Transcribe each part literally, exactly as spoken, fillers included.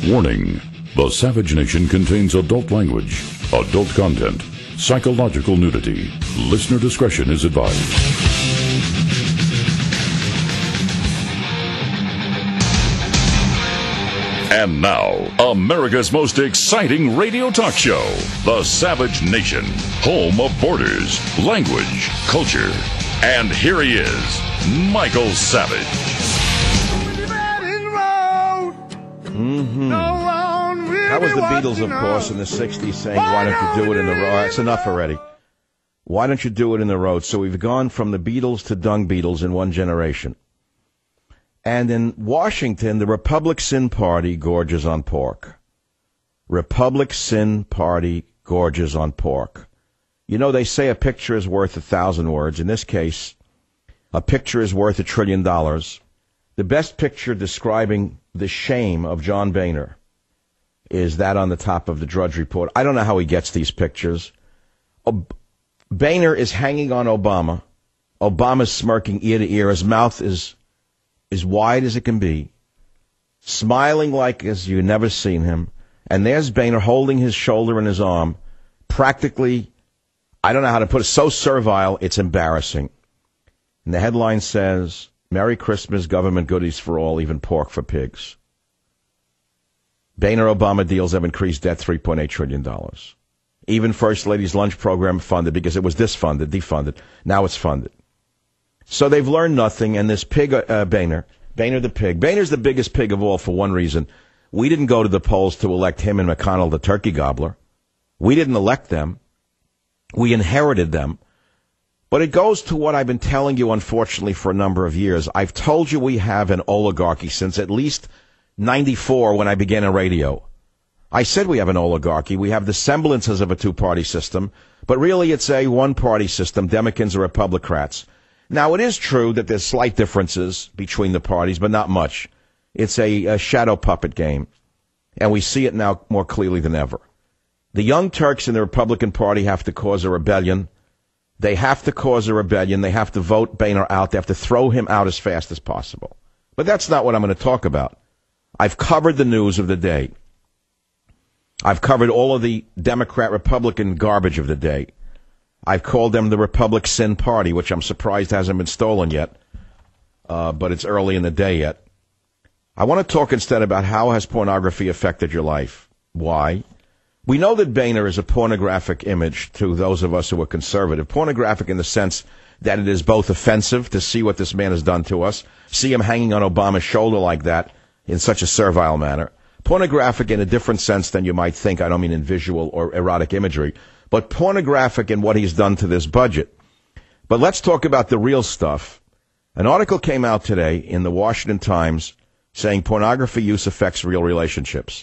Warning: the Savage Nation contains adult language, adult content, psychological nudity. Listener discretion is advised. And now, America's most exciting radio talk show, The Savage Nation, home of borders, language, culture. And here he is, Michael Savage. Mm-hmm. That was the Beatles, of course, in the sixties saying, why don't you do it in the road? It's enough already. Why don't you do it in the road? So we've gone from the Beatles to dung Beatles in one generation. And in Washington, the Republican Party gorges on pork. Republican Party gorges on pork. You know, they say a picture is worth a thousand words. In this case, a picture is worth a trillion dollars. The best picture describing the shame of John Boehner is that on the top of the Drudge Report. I don't know how he gets these pictures. Ob- Boehner is hanging on Obama. Obama's smirking ear to ear. His mouth is as wide as it can be, smiling like as you've never seen him. And there's Boehner holding his shoulder and his arm, practically, I don't know how to put it, so servile, it's embarrassing. And the headline says, Merry Christmas, government goodies for all, even pork for pigs. Boehner-Obama deals have increased debt three point eight trillion dollars. Even First Lady's lunch program funded, because it was disfunded, defunded. Now it's funded. So they've learned nothing, and this pig, uh, Boehner, Boehner the pig, Boehner's the biggest pig of all for one reason. We didn't go to the polls to elect him and McConnell the turkey gobbler. We didn't elect them. We inherited them. But it goes to what I've been telling you, unfortunately, for a number of years. I've told you we have an oligarchy since at least ninety-four when I began in radio. I said we have an oligarchy. We have the semblances of a two-party system, but really it's a one-party system, Democrats or Republicans. Now, it is true that there's slight differences between the parties, but not much. It's a, a shadow puppet game, and we see it now more clearly than ever. The Young Turks in the Republican Party have to cause a rebellion. They have to cause a rebellion. They have to vote Boehner out. They have to throw him out as fast as possible. But that's not what I'm going to talk about. I've covered the news of the day. I've covered all of the Democrat-Republican garbage of the day. I've called them the Republican Party, which I'm surprised hasn't been stolen yet, uh, but it's early in the day yet. I want to talk instead about how has pornography affected your life. Why? We know that Boehner is a pornographic image to those of us who are conservative. Pornographic in the sense that it is both offensive to see what this man has done to us, see him hanging on Obama's shoulder like that in such a servile manner. Pornographic in a different sense than you might think. I don't mean in visual or erotic imagery, but pornographic in what he's done to this budget. But let's talk about the real stuff. An article came out today in the Washington Times saying pornography use affects real relationships.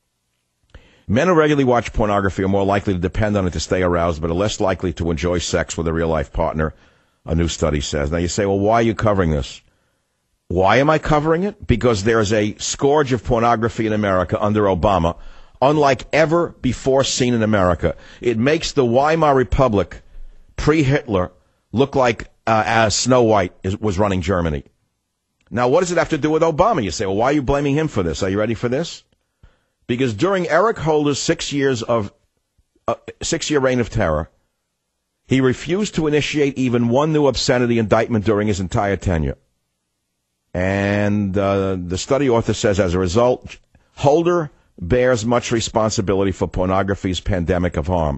Men who regularly watch pornography are more likely to depend on it to stay aroused, but are less likely to enjoy sex with a real-life partner, a new study says. Now you say, well, why are you covering this? Why am I covering it? Because there is a scourge of pornography in America under Obama, unlike ever before seen in America. It makes the Weimar Republic, pre-Hitler, look like uh, as Snow White is, was running Germany. Now, what does it have to do with Obama? You say, well, why are you blaming him for this? Are you ready for this? Because during Eric Holder's six years of uh, six-year reign of terror, he refused to initiate even one new obscenity indictment during his entire tenure. And uh, the study author says, as a result, Holder bears much responsibility for pornography's pandemic of harm.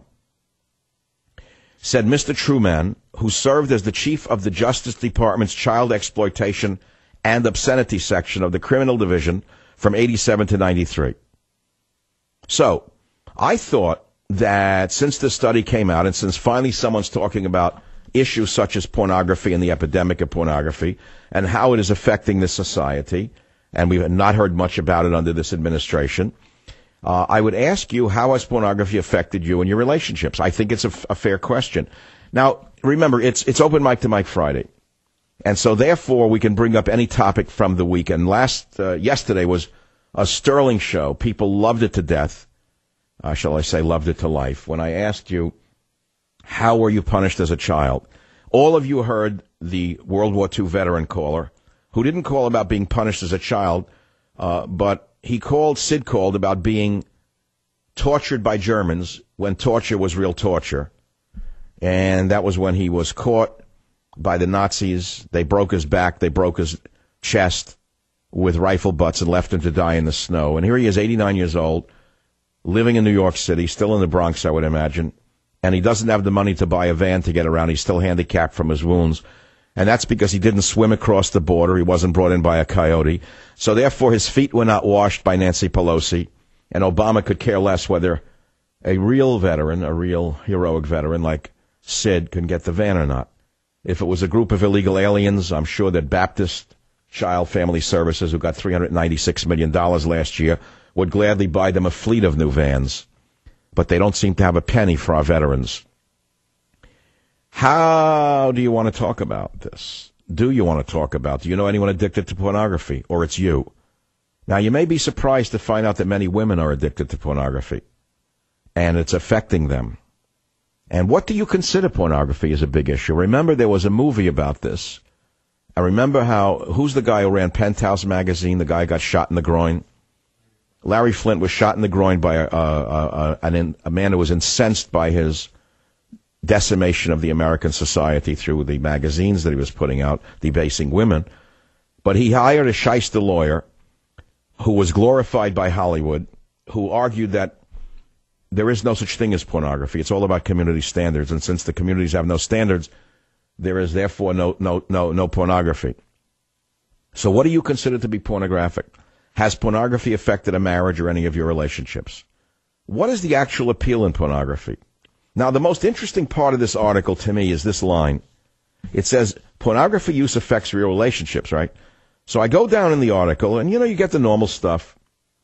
Said Mister Truman, who served as the chief of the Justice Department's Child Exploitation and Obscenity section of the Criminal Division from eighty-seven to ninety-three. So, I thought that since this study came out and since finally someone's talking about issues such as pornography and the epidemic of pornography and how it is affecting this society, and we've not heard much about it under this administration, uh, I would ask you, how has pornography affected you in your relationships? I think it's a, f- a fair question. Now, remember, it's it's Open Mic to Mike Friday, and so therefore we can bring up any topic from the week. And last uh, yesterday was a sterling show. People loved it to death. Uh, shall I say, loved it to life. When I asked you, how were you punished as a child? All of you heard the World War Two veteran caller who didn't call about being punished as a child, uh, but he called, Sid called about being tortured by Germans when torture was real torture. And that was when he was caught by the Nazis. They broke his back, they broke his chest with rifle butts and left him to die in the snow. And here he is, eighty-nine years old, living in New York City, still in the Bronx, I would imagine. And he doesn't have the money to buy a van to get around. He's still handicapped from his wounds. And that's because he didn't swim across the border. He wasn't brought in by a coyote. So therefore, his feet were not washed by Nancy Pelosi. And Obama could care less whether a real veteran, a real heroic veteran like Sid can get the van or not. If it was a group of illegal aliens, I'm sure that Baptist Child Family Services, who got three hundred ninety-six million dollars last year, would gladly buy them a fleet of new vans. But they don't seem to have a penny for our veterans. How do you want to talk about this? Do you want to talk about, do you know anyone addicted to pornography? Or it's you? Now, you may be surprised to find out that many women are addicted to pornography. And it's affecting them. And what do you consider pornography is a big issue? Remember, there was a movie about this. I remember how, who's the guy who ran Penthouse magazine? The guy got shot in the groin. Larry Flint was shot in the groin by a, a, a, a, a man who was incensed by his decimation of the American society through the magazines that he was putting out, debasing women. But he hired a shyster lawyer who was glorified by Hollywood, who argued that there is no such thing as pornography. It's all about community standards. And since the communities have no standards, there is therefore no, no, no, no pornography. So what do you consider to be pornographic? Has pornography affected a marriage or any of your relationships? What is the actual appeal in pornography? Now, the most interesting part of this article to me is this line. It says, pornography use affects real relationships, right? So I go down in the article, and, you know, you get the normal stuff.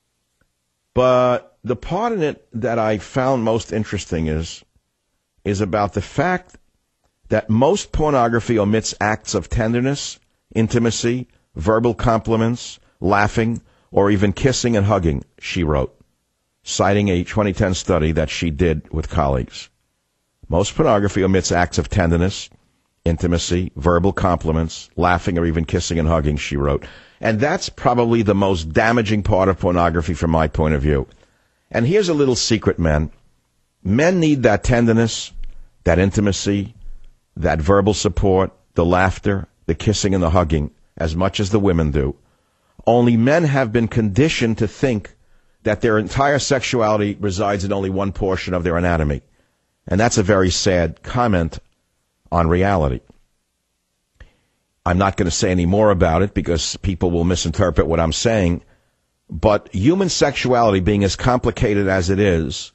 But the part in it that I found most interesting is, is about the fact that most pornography omits acts of tenderness, intimacy, verbal compliments, laughing, or even kissing and hugging, she wrote, citing a twenty ten study that she did with colleagues. Most pornography omits acts of tenderness, intimacy, verbal compliments, laughing, or even kissing and hugging, she wrote. And that's probably the most damaging part of pornography from my point of view. And here's a little secret, men. Men need that tenderness, that intimacy, that verbal support, the laughter, the kissing and the hugging, as much as the women do. Only men have been conditioned to think that their entire sexuality resides in only one portion of their anatomy. And that's a very sad comment on reality. I'm not going to say any more about it because people will misinterpret what I'm saying. But human sexuality, being as complicated as it is,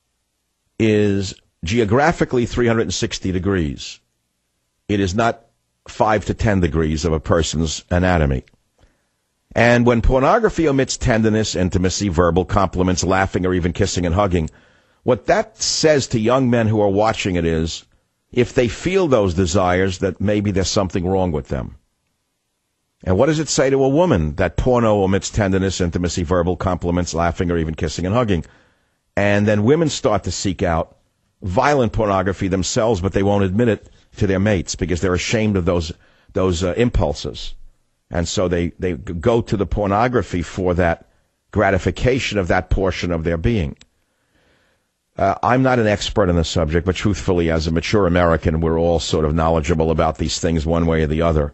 is geographically three hundred sixty degrees. It is not five to ten degrees of a person's anatomy. And when pornography omits tenderness, intimacy, verbal compliments, laughing, or even kissing and hugging, what that says to young men who are watching it is, if they feel those desires, that maybe there's something wrong with them. And what does it say to a woman that porno omits tenderness, intimacy, verbal compliments, laughing, or even kissing and hugging? And then women start to seek out violent pornography themselves, but they won't admit it to their mates because they're ashamed of those those uh, impulses. And so they, they go to the pornography for that gratification of that portion of their being. Uh, I'm not an expert on the subject, but truthfully, as a mature American, we're all sort of knowledgeable about these things one way or the other.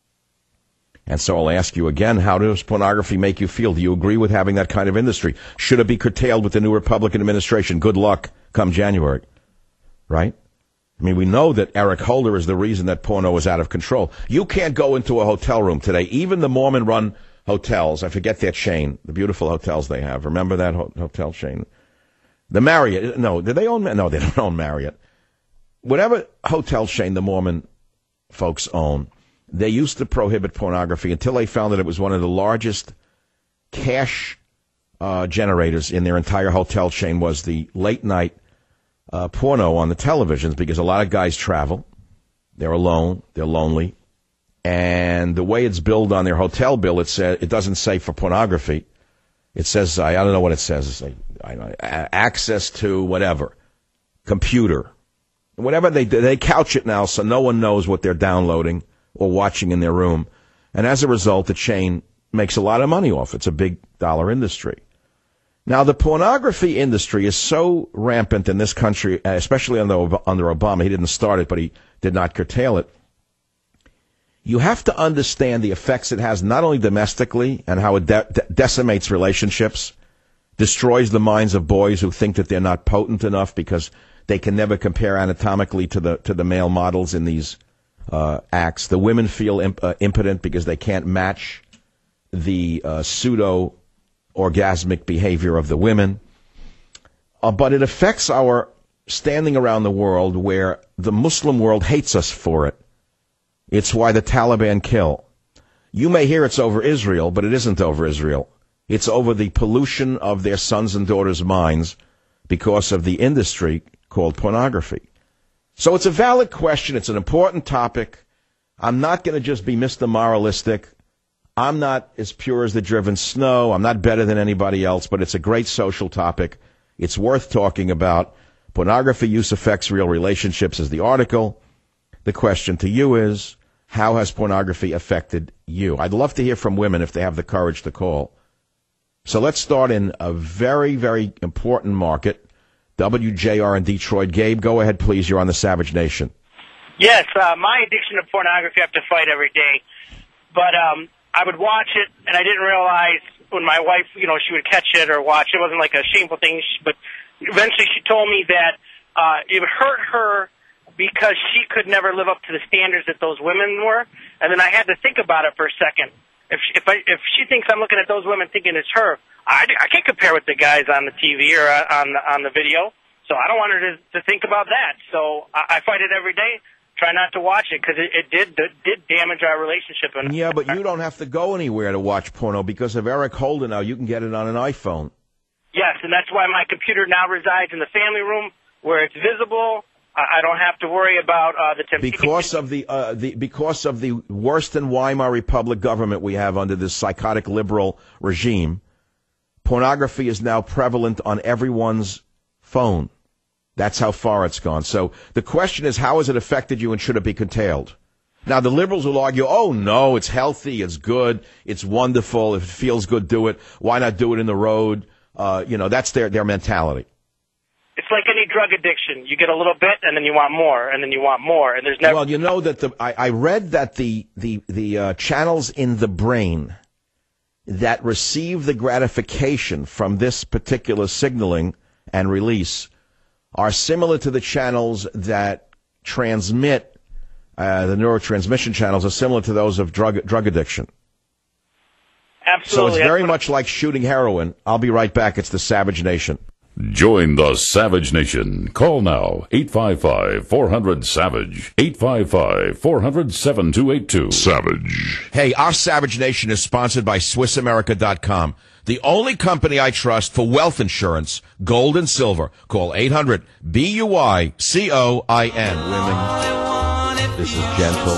And so I'll ask you again, how does pornography make you feel? Do you agree with having that kind of industry? Should it be curtailed with the new Republican administration? Good luck come January, right? I mean, we know that Eric Holder is the reason that porno is out of control. You can't go into a hotel room today, even the Mormon-run hotels. I forget their chain, the beautiful hotels they have. Remember that ho- hotel chain? The Marriott. No, do they own? No, they don't own Marriott. Whatever hotel chain the Mormon folks own, they used to prohibit pornography until they found that it was one of the largest cash uh, generators in their entire hotel chain was the late-night uh, porno on the televisions, because a lot of guys travel. They're alone. They're lonely. And the way it's billed on their hotel bill, it says, it doesn't say for pornography. It says, I, I don't know what it says. It's like, I don't know, access to whatever, computer. Whatever they do, they couch it now so no one knows what they're downloading or watching in their room. And as a result, the chain makes a lot of money off. It's a big dollar industry. Now, the pornography industry is so rampant in this country, especially under, under Obama. He didn't start it, but he did not curtail it. You have to understand the effects it has not only domestically and how it de- de- decimates relationships, destroys the minds of boys who think that they're not potent enough because they can never compare anatomically to the to the male models in these uh, acts. The women feel imp- uh, impotent because they can't match the uh, pseudo orgasmic behavior of the women. Uh, but it affects our standing around the world where the Muslim world hates us for it. It's why the Taliban kill. You may hear it's over Israel, but it isn't over Israel. It's over the pollution of their sons and daughters' minds because of the industry called pornography. So it's a valid question. It's an important topic. I'm not going to just be Mister Moralistic. I'm not as pure as the driven snow. I'm not better than anybody else, but it's a great social topic. It's worth talking about. Pornography use affects real relationships is the article. The question to you is, how has pornography affected you? I'd love to hear from women if they have the courage to call. So let's start in a very, very important market, W J R in Detroit. Gabe, go ahead, please. You're on the Savage Nation. Yes, uh, my addiction to pornography I have to fight every day. But um, I would watch it, and I didn't realize when my wife, you know, she would catch it or watch it. It wasn't like a shameful thing, but eventually she told me that uh, it would hurt her because she could never live up to the standards that those women were. And then I had to think about it for a second. If she, if, I, if she thinks I'm looking at those women thinking it's her, I, I can't compare with the guys on the T V or on the, on the video. So I don't want her to, to think about that. So I, I fight it every day. Try not to watch it because it, it did it did damage our relationship. And yeah, but you don't have to go anywhere to watch porno because of Eric Holder now. You can get it on an iPhone. Yes, and that's why my computer now resides in the family room where it's visible. I don't have to worry about uh, the temptation. Because of the, uh, the because of the worse than Weimar Republic government we have under this psychotic liberal regime, pornography is now prevalent on everyone's phone. That's how far it's gone. So the question is, how has it affected you and should it be curtailed? Now, the liberals will argue, oh, no, it's healthy, it's good, it's wonderful, if it feels good, do it. Why not do it in the road? Uh, you know, that's their, their mentality. It's like any drug addiction. You get a little bit, and then you want more, and then you want more, and there's never... Well, you know that the I, I read that the, the, the uh, channels in the brain that receive the gratification from this particular signaling and release are similar to the channels that transmit, uh, the neurotransmission channels are similar to those of drug drug addiction. Absolutely. So it's very much like shooting heroin. I'll be right back. It's the Savage Nation. Join the Savage Nation. Call now, eight five five, four hundred, SAVAGE, eight five five, four hundred, seven two eight two. Savage. Hey, our Savage Nation is sponsored by Swiss America dot com, the only company I trust for wealth insurance, gold and silver. Call eight hundred, B U I C O I N. Women, this is gentle.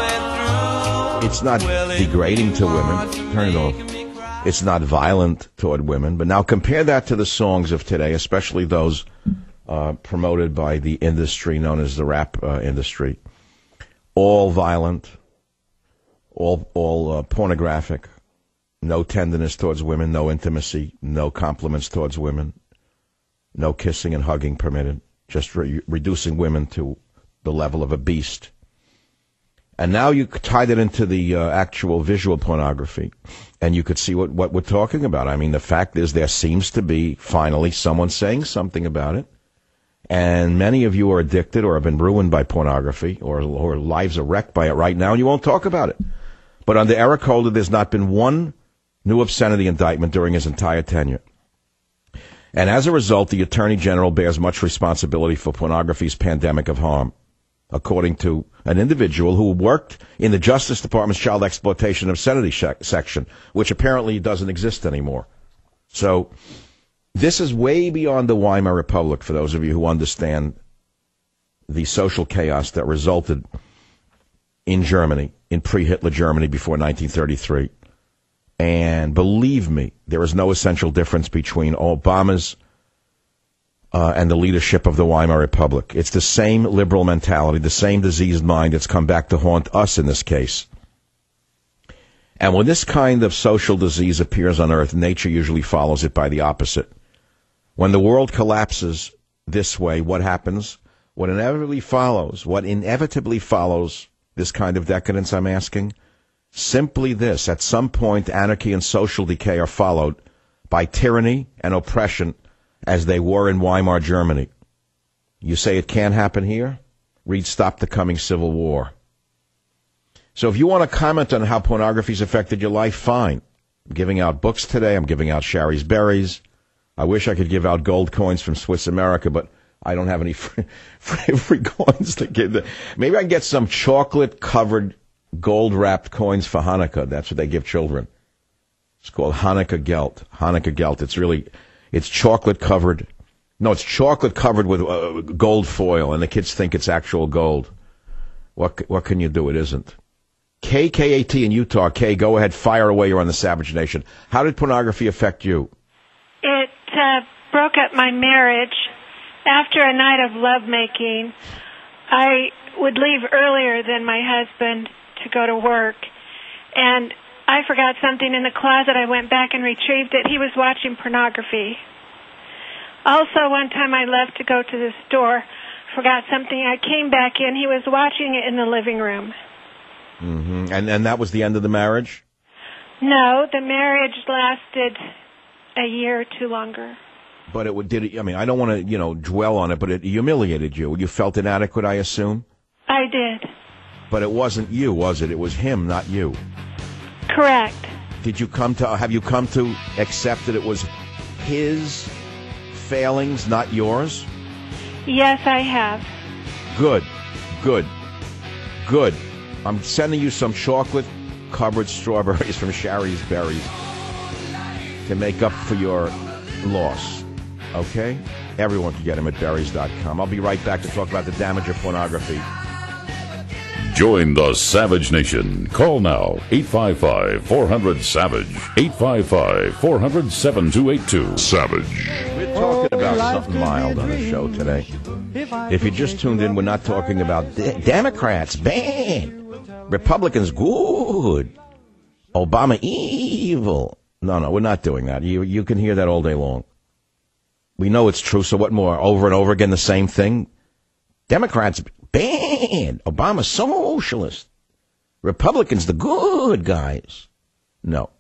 It's not degrading to women. Turn it off. It's not violent toward women. But now compare that to the songs of today, especially those uh, promoted by the industry known as the rap uh, industry. All violent, all all uh, pornographic, no tenderness towards women, no intimacy, no compliments towards women, no kissing and hugging permitted, just re- reducing women to the level of a beast. And now you tie that into the uh, actual visual pornography, and you could see what, what we're talking about. I mean, the fact is there seems to be finally someone saying something about it, and many of you are addicted or have been ruined by pornography, or, or lives are wrecked by it right now, and you won't talk about it. But under Eric Holder, there's not been one new obscenity indictment during his entire tenure. And as a result, the Attorney General bears much responsibility for pornography's pandemic of harm, according to an individual who worked in the Justice Department's Child Exploitation and Obscenity section, which apparently doesn't exist anymore. So this is way beyond the Weimar Republic, for those of you who understand the social chaos that resulted in Germany, in pre-Hitler Germany before nineteen thirty-three. And believe me, there is no essential difference between Obama's Uh, and the leadership of the Weimar Republic. It's the same liberal mentality, the same diseased mind that's come back to haunt us in this case. And when this kind of social disease appears on Earth, nature usually follows it by the opposite. When the world collapses this way, what happens? What inevitably follows, what inevitably follows this kind of decadence, I'm asking? Simply this. At some point, anarchy and social decay are followed by tyranny and oppression as they were in Weimar Germany. You say it can't happen here? Read Stop the Coming Civil War. So if you want to comment on how pornography's affected your life, fine. I'm giving out books today. I'm giving out Shari's Berries. I wish I could give out gold coins from Swiss America, but I don't have any free, free, free coins to give. Maybe I can get some chocolate-covered, gold-wrapped coins for Hanukkah. That's what they give children. It's called Hanukkah Geld. Hanukkah Geld. It's really, it's chocolate-covered. No, it's chocolate-covered with uh, gold foil, and the kids think it's actual gold. What what can you do? It isn't. K K A T in Utah. Kay, go ahead. Fire away. You're on the Savage Nation. How did pornography affect you? It uh, broke up my marriage. After a night of lovemaking, I would leave earlier than my husband to go to work. And I forgot something in the closet. I went back and retrieved it. He was watching pornography. Also, one time I left to go to the store, forgot something. I came back in. He was watching it in the living room. Mm-hmm. And and that was the end of the marriage? No, the marriage lasted a year or two longer. But it did. It, I mean, I don't want to, you know, dwell on it, but it humiliated you. You felt inadequate, I assume? I did. But it wasn't you, was it? It was him, not you. Correct. Did you come to? Have you come to accept that it was his failings, not yours? Yes, I have. Good, good, good. I'm sending you some chocolate-covered strawberries from Shari's Berries to make up for your loss. Okay? Everyone can get them at berries dot com. I'll be right back to talk about the damage of pornography. Join the Savage Nation. Call now, eight five five, four hundred, SAVAGE, eight five five, four hundred, seven two eight two. Savage. We're talking about something mild on the show today. If you just tuned in, we're not talking about de- Democrats, bad. Republicans, good. Obama, evil. No, no, we're not doing that. You you can hear that all day long. We know it's true, so what more? Over and over again, the same thing? Democrats, bad. Obama, socialist. Republicans, the good guys. No.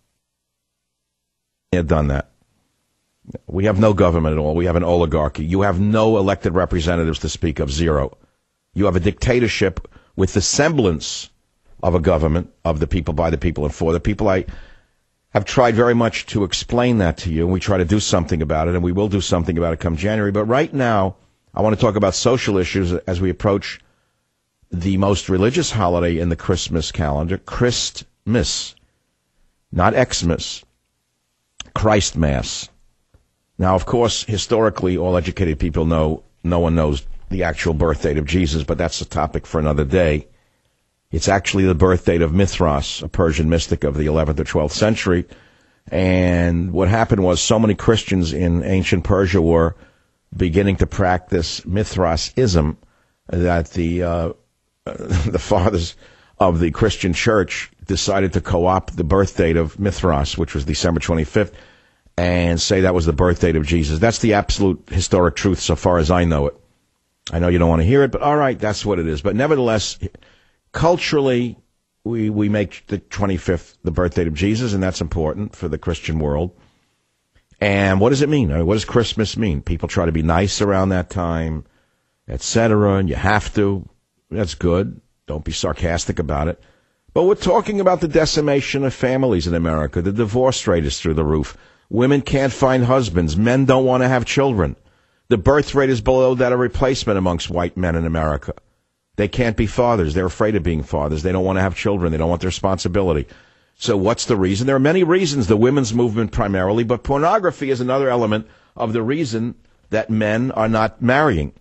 They've done that. We have no government at all. We have an oligarchy. You have no elected representatives to speak of, zero. You have a dictatorship with the semblance of a government, of the people, by the people, and for the people. I have tried very much to explain that to you, and we try to do something about it, and we will do something about it come January. But right now, I want to talk about social issues as we approach the most religious holiday in the Christmas calendar, Christmas, not Xmas, Christmas. Now, of course, historically, all educated people know no one knows the actual birth date of Jesus, but that's a topic for another day. It's actually the birth date of Mithras, a Persian mystic of the eleventh or twelfth century. And what happened was so many Christians in ancient Persia were beginning to practice Mithrasism that the uh, the fathers of the Christian church decided to co-opt the birth date of Mithras, which was December twenty-fifth, and say that was the birth date of Jesus. That's the absolute historic truth so far as I know it. I know you don't want to hear it, but all right, that's what it is. But nevertheless, culturally, we, we make the twenty-fifth the birth date of Jesus, and that's important for the Christian world. And what does it mean? I mean, what does Christmas mean? People try to be nice around that time, et cetera, and you have to. That's good. Don't be sarcastic about it. But we're talking about the decimation of families in America. The divorce rate is through the roof. Women can't find husbands. Men don't want to have children. The birth rate is below that of replacement amongst white men in America. They can't be fathers. They're afraid of being fathers. They don't want to have children. They don't want the responsibility. So what's the reason? There are many reasons, the women's movement primarily, but pornography is another element of the reason that men are not marrying.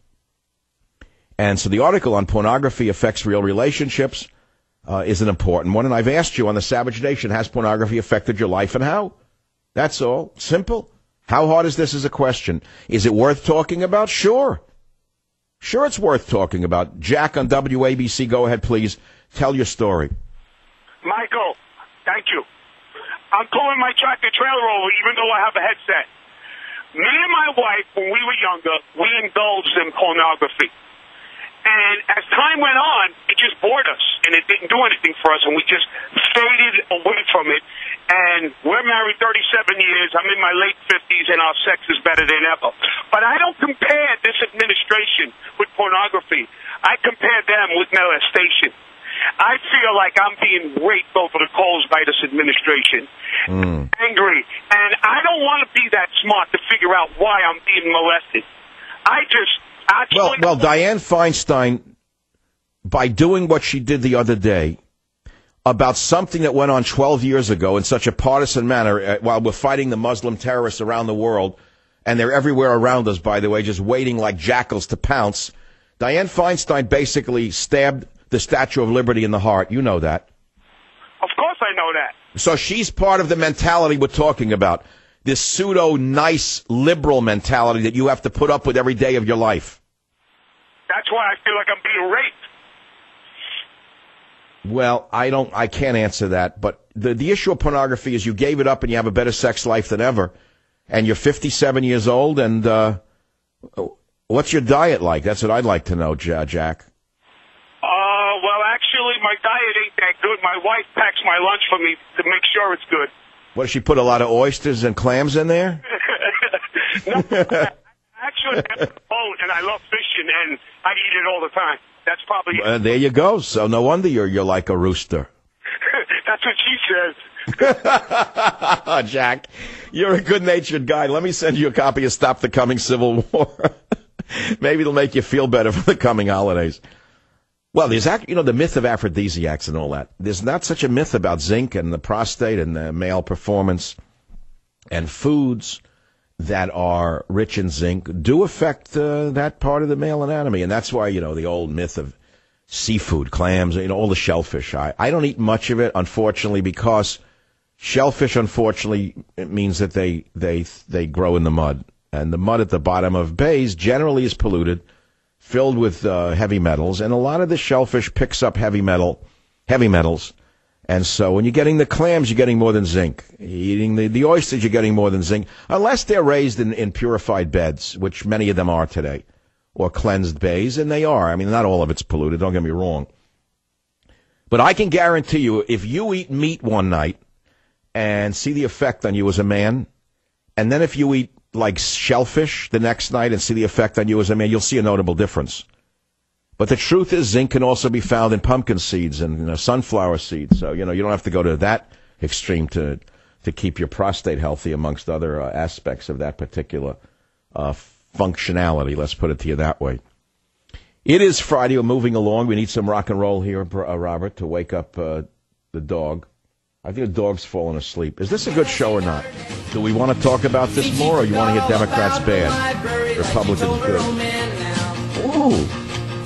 And so the article on pornography affects real relationships uh, is an important one. And I've asked you on the Savage Nation, has pornography affected your life and how? That's all. Simple. How hard is this as a question? Is it worth talking about? Sure. Sure, it's worth talking about. Jack on W A B C, go ahead, please. Tell your story. Michael, Thank you. I'm pulling my tractor trailer over even though I have a headset. Me and my wife, when we were younger, we indulged in pornography. And as time went on, it just bored us, and it didn't do anything for us, and we just faded away from it. And we're married thirty-seven years. I'm in my late fifties, and our sex is better than ever. But I don't compare this administration with pornography. I compare them with molestation. I feel like I'm being raped over the coals by this administration. Mm. Angry. And I don't want to be that smart to figure out why I'm being molested. I just... Well, well, Dianne Feinstein, by doing what she did the other day about something that went on twelve years ago in such a partisan manner, uh, while we're fighting the Muslim terrorists around the world, and they're everywhere around us, by the way, just waiting like jackals to pounce, Dianne Feinstein basically stabbed the Statue of Liberty in the heart. You know that. Of course I know that. So she's part of the mentality we're talking about, this pseudo-nice liberal mentality that you have to put up with every day of your life. That's why I feel like I'm being raped. Well, I don't, I can't answer that. But the, the issue of pornography is you gave it up and you have a better sex life than ever. And you're fifty-seven years old. And uh, what's your diet like? That's what I'd like to know, Jack. Uh, well, actually, my diet ain't that good. My wife packs my lunch for me to make sure it's good. What, does she put a lot of oysters and clams in there? No, actually, I'm a boat, and I love fishing, and I eat it all the time. That's probably it. Uh, there you go. So no wonder you're you're like a rooster. That's what she says. Jack, you're a good-natured guy. Let me send you a copy of Stop the Coming Civil War. Maybe it'll make you feel better for the coming holidays. Well, there's, you know, the myth of aphrodisiacs and all that. There's not such a myth about zinc and the prostate and the male performance, and foods that are rich in zinc do affect uh, that part of the male anatomy. And that's why, you know, the old myth of seafood, clams, you know, all the shellfish. I, I don't eat much of it, unfortunately, because shellfish, unfortunately, it means that they, they, they grow in the mud. And the mud at the bottom of bays generally is polluted, filled with uh, heavy metals, and a lot of the shellfish picks up heavy metal, heavy metals. And so when you're getting the clams, you're getting more than zinc. You're eating the, the oysters, you're getting more than zinc, unless they're raised in, in purified beds, which many of them are today, or cleansed bays, and they are. I mean, not all of it's polluted, don't get me wrong. But I can guarantee you, if you eat meat one night and see the effect on you as a man, and then if you eat like shellfish the next night and see the effect on you as a man, you'll see a notable difference. But the truth is, zinc can also be found in pumpkin seeds and, you know, sunflower seeds. So, you know, you don't have to go to that extreme to to keep your prostate healthy, amongst other uh, aspects of that particular uh, functionality. Let's put it to you that way. It is Friday. We're moving along. We need some rock and roll here, uh, Robert, to wake up uh, the dog. I think the dog's falling asleep. Is this a good show or not? Do we want to talk about this more, or you want to hear Democrats bad, Republicans good? Ooh.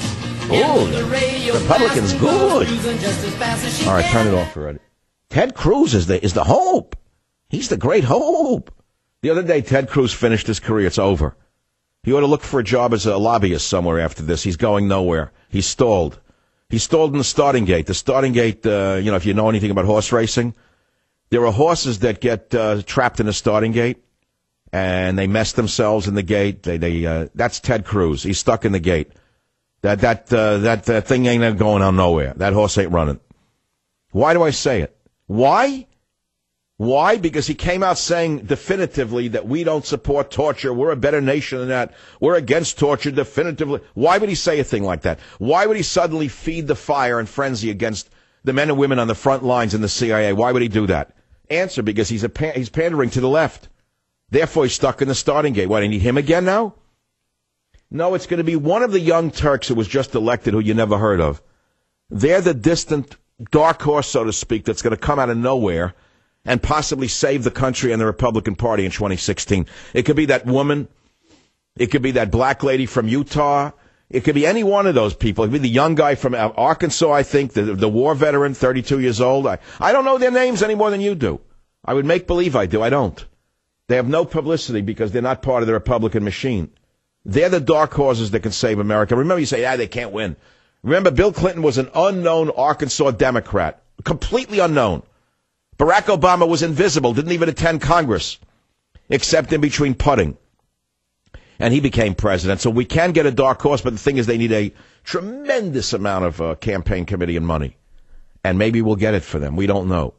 Ooh, Republicans good. All right, turn it off already. Ted Cruz is the is the hope. He's the great hope. The other day, Ted Cruz finished his career. It's over. He ought to look for a job as a lobbyist somewhere after this. He's going nowhere. He's stalled. He stalled in the starting gate. The starting gate, uh, you know, if you know anything about horse racing, there are horses that get uh, trapped in the starting gate, and they mess themselves in the gate. They, they, uh, that's Ted Cruz. He's stuck in the gate. That that uh, that uh, thing ain't going on nowhere. That horse ain't running. Why do I say it? Why? Why? Because he came out saying definitively that we don't support torture. We're a better nation than that. We're against torture definitively. Why would he say a thing like that? Why would he suddenly feed the fire and frenzy against the men and women on the front lines in the C I A? Why would he do that? Answer: because he's a he's pandering to the left. Therefore, he's stuck in the starting gate. Why, do you need him again now? No, it's going to be one of the young Turks who was just elected, who you never heard of. They're the distant dark horse, so to speak, that's going to come out of nowhere and possibly save the country and the Republican Party in twenty sixteen. It could be that woman. It could be that black lady from Utah. It could be any one of those people. It could be the young guy from Arkansas, I think, the, the war veteran, thirty-two years old. I, I don't know their names any more than you do. I would make believe I do. I don't. They have no publicity because they're not part of the Republican machine. They're the dark horses that can save America. Remember, you say, ah, they can't win. Remember, Bill Clinton was an unknown Arkansas Democrat, completely unknown. Barack Obama was invisible, didn't even attend Congress, except in between putting. And he became president. So we can get a dark horse, but the thing is they need a tremendous amount of uh, campaign committee and money. And maybe we'll get it for them. We don't know.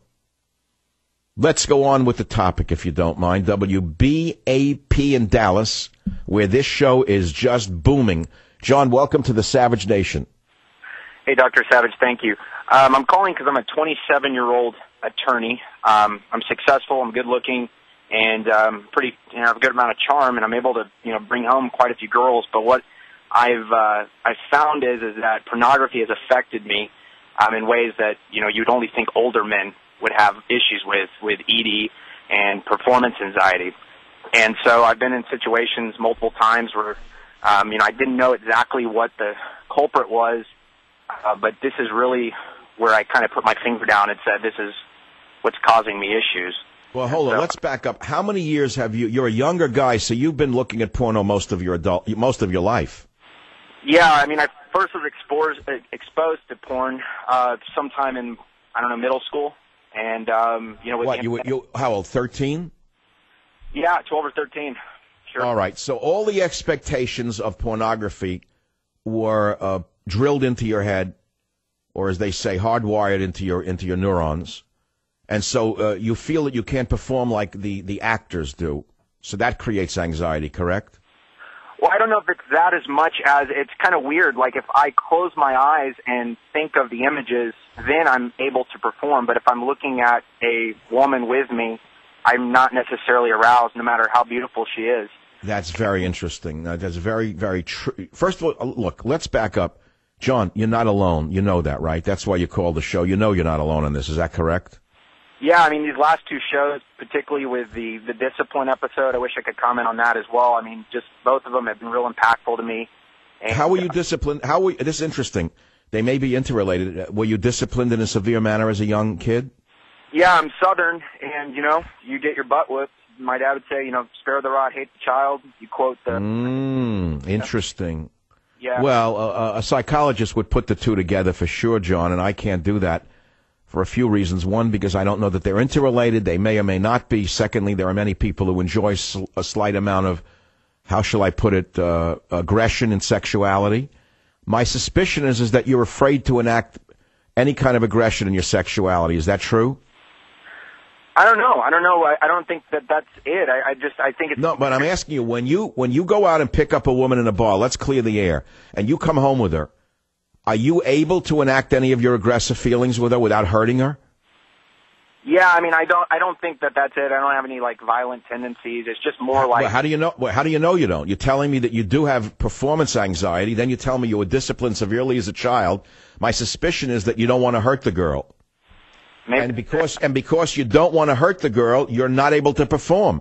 Let's go on with the topic, if you don't mind. W B A P in Dallas, where this show is just booming. John, welcome to the Savage Nation. Hey, Doctor Savage, thank you. Um, I'm calling because I'm a twenty-seven-year-old attorney. Um, I'm successful, I'm good-looking, and um, pretty, you know, have a good amount of charm, and I'm able to, you know, bring home quite a few girls. But what I've uh, I've found is is that pornography has affected me um, in ways that, you know, you'd only think older men would have issues with, with E D and performance anxiety. And so I've been in situations multiple times where, um, you know, I didn't know exactly what the culprit was, uh, but this is really where I kind of put my finger down and said, this is what's causing me issues. Well, hold on. So, let's back up. How many years have you, you're a younger guy, so you've been looking at porno most of your adult, most of your life. Yeah, I mean, I first was exposed, exposed to porn uh, sometime in, I don't know, middle school. And, um, you know, with what, you, you, how old, thirteen? Yeah, twelve or thirteen. Sure. All right. So all the expectations of pornography were uh, drilled into your head, or as they say, hardwired into your into your neurons. And so uh, you feel that you can't perform like the, the actors do. So that creates anxiety, correct? Well, I don't know if it's that as much as it's kind of weird. Like if I close my eyes and think of the images, then I'm able to perform. But if I'm looking at a woman with me, I'm not necessarily aroused, no matter how beautiful she is. That's very interesting. Uh, that's very, very true. First of all, look, let's back up. John, you're not alone. You know that, right? That's why you called the show. You know you're not alone in this. Is that correct? Yeah, I mean, these last two shows, particularly with the, the discipline episode, I wish I could comment on that as well. I mean, just both of them have been real impactful to me. And, how were you disciplined? How were you, this is interesting. They may be interrelated. Were you disciplined in a severe manner as a young kid? Yeah, I'm Southern, and, you know, you get your butt whipped. My dad would say, you know, spare the rod, hate the child. You quote the... Mm, interesting. Yeah. Well, uh, a psychologist would put the two together for sure, John, and I can't do that. For a few reasons. One, because I don't know that they're interrelated. They may or may not be. Secondly, there are many people who enjoy sl- a slight amount of, how shall I put it, uh, aggression and sexuality. My suspicion is, is that you're afraid to enact any kind of aggression in your sexuality. Is that true? I don't know. I don't know. I, I don't think that that's it. I, I just, I think it's... No, but I'm asking you, when you, when you go out and pick up a woman in a bar, let's clear the air, and you come home with her, are you able to enact any of your aggressive feelings with her without hurting her? Yeah, I mean, I don't, I don't think that that's it. I don't have any like violent tendencies. It's just more like. Well, how do you know? Well, how do you know you don't? You're telling me that you do have performance anxiety. Then you tell me you were disciplined severely as a child. My suspicion is that you don't want to hurt the girl, Maybe. and because and because you don't want to hurt the girl, you're not able to perform.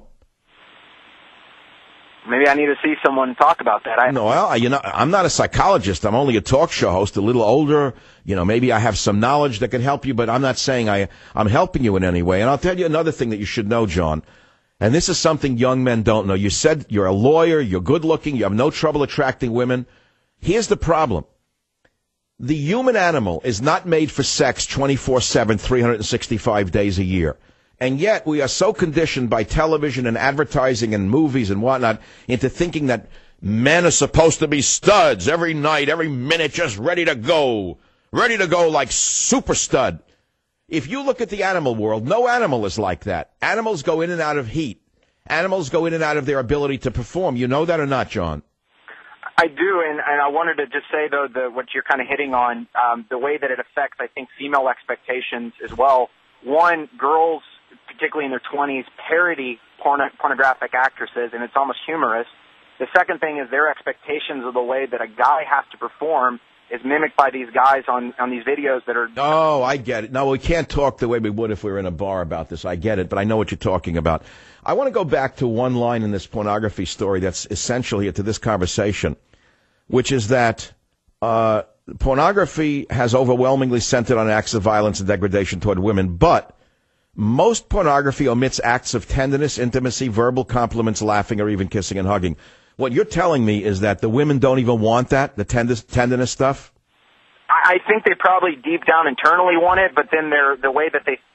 Maybe I need to see someone talk about that. I, no, well, you know, I'm not a psychologist. I'm only a talk show host, a little older. You know, maybe I have some knowledge that can help you, but I'm not saying I, I'm helping you in any way. And I'll tell you another thing that you should know, John, and this is something young men don't know. You said you're a lawyer, you're good looking, you have no trouble attracting women. Here's the problem. The human animal is not made for sex twenty-four seven, three hundred sixty-five days a year. And yet we are so conditioned by television and advertising and movies and whatnot into thinking that men are supposed to be studs every night, every minute, just ready to go, ready to go like super stud. If you look at the animal world, no animal is like that. Animals go in and out of heat. Animals go in and out of their ability to perform. You know that or not, John? I do, and, and I wanted to just say, though, the, what you're kind of hitting on, um, the way that it affects, I think, female expectations as well. One, girls, particularly in their twenties, parody porno- pornographic actresses, and it's almost humorous. The second thing is their expectations of the way that a guy has to perform is mimicked by these guys on, on these videos that are... Oh, I get it. No, we can't talk the way we would if we were in a bar about this. I get it, but I know what you're talking about. I want to go back to one line in this pornography story that's essential here to this conversation, which is that uh, pornography has overwhelmingly centered on acts of violence and degradation toward women, but most pornography omits acts of tenderness, intimacy, verbal compliments, laughing, or even kissing and hugging. What you're telling me is that the women don't even want that, the tender, tenderness stuff? I think they probably deep down internally want it, but then they're, the way that they think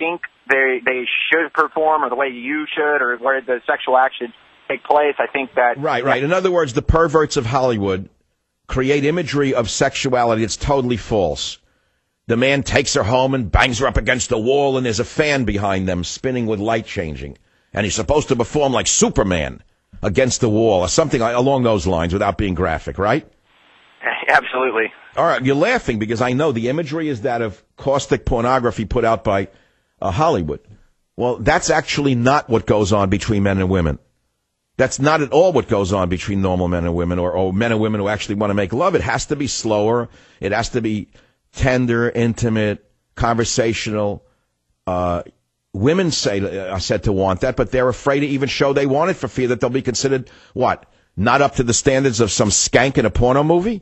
they they should perform or the way you should or where the sexual act should take place. I think that... Right, right. In other words, the perverts of Hollywood create imagery of sexuality that's totally false. The man takes her home and bangs her up against the wall, and there's a fan behind them spinning with light changing. And he's supposed to perform like Superman against the wall or something along those lines without being graphic, right? Absolutely. All right, you're laughing because I know the imagery is that of caustic pornography put out by uh, Hollywood. Well, that's actually not what goes on between men and women. That's not at all what goes on between normal men and women or, or men and women who actually want to make love. It has to be slower. It has to be tender, intimate, conversational. Uh, women say are said to want that, but they're afraid to even show they want it for fear that they'll be considered, what, not up to the standards of some skank in a porno movie?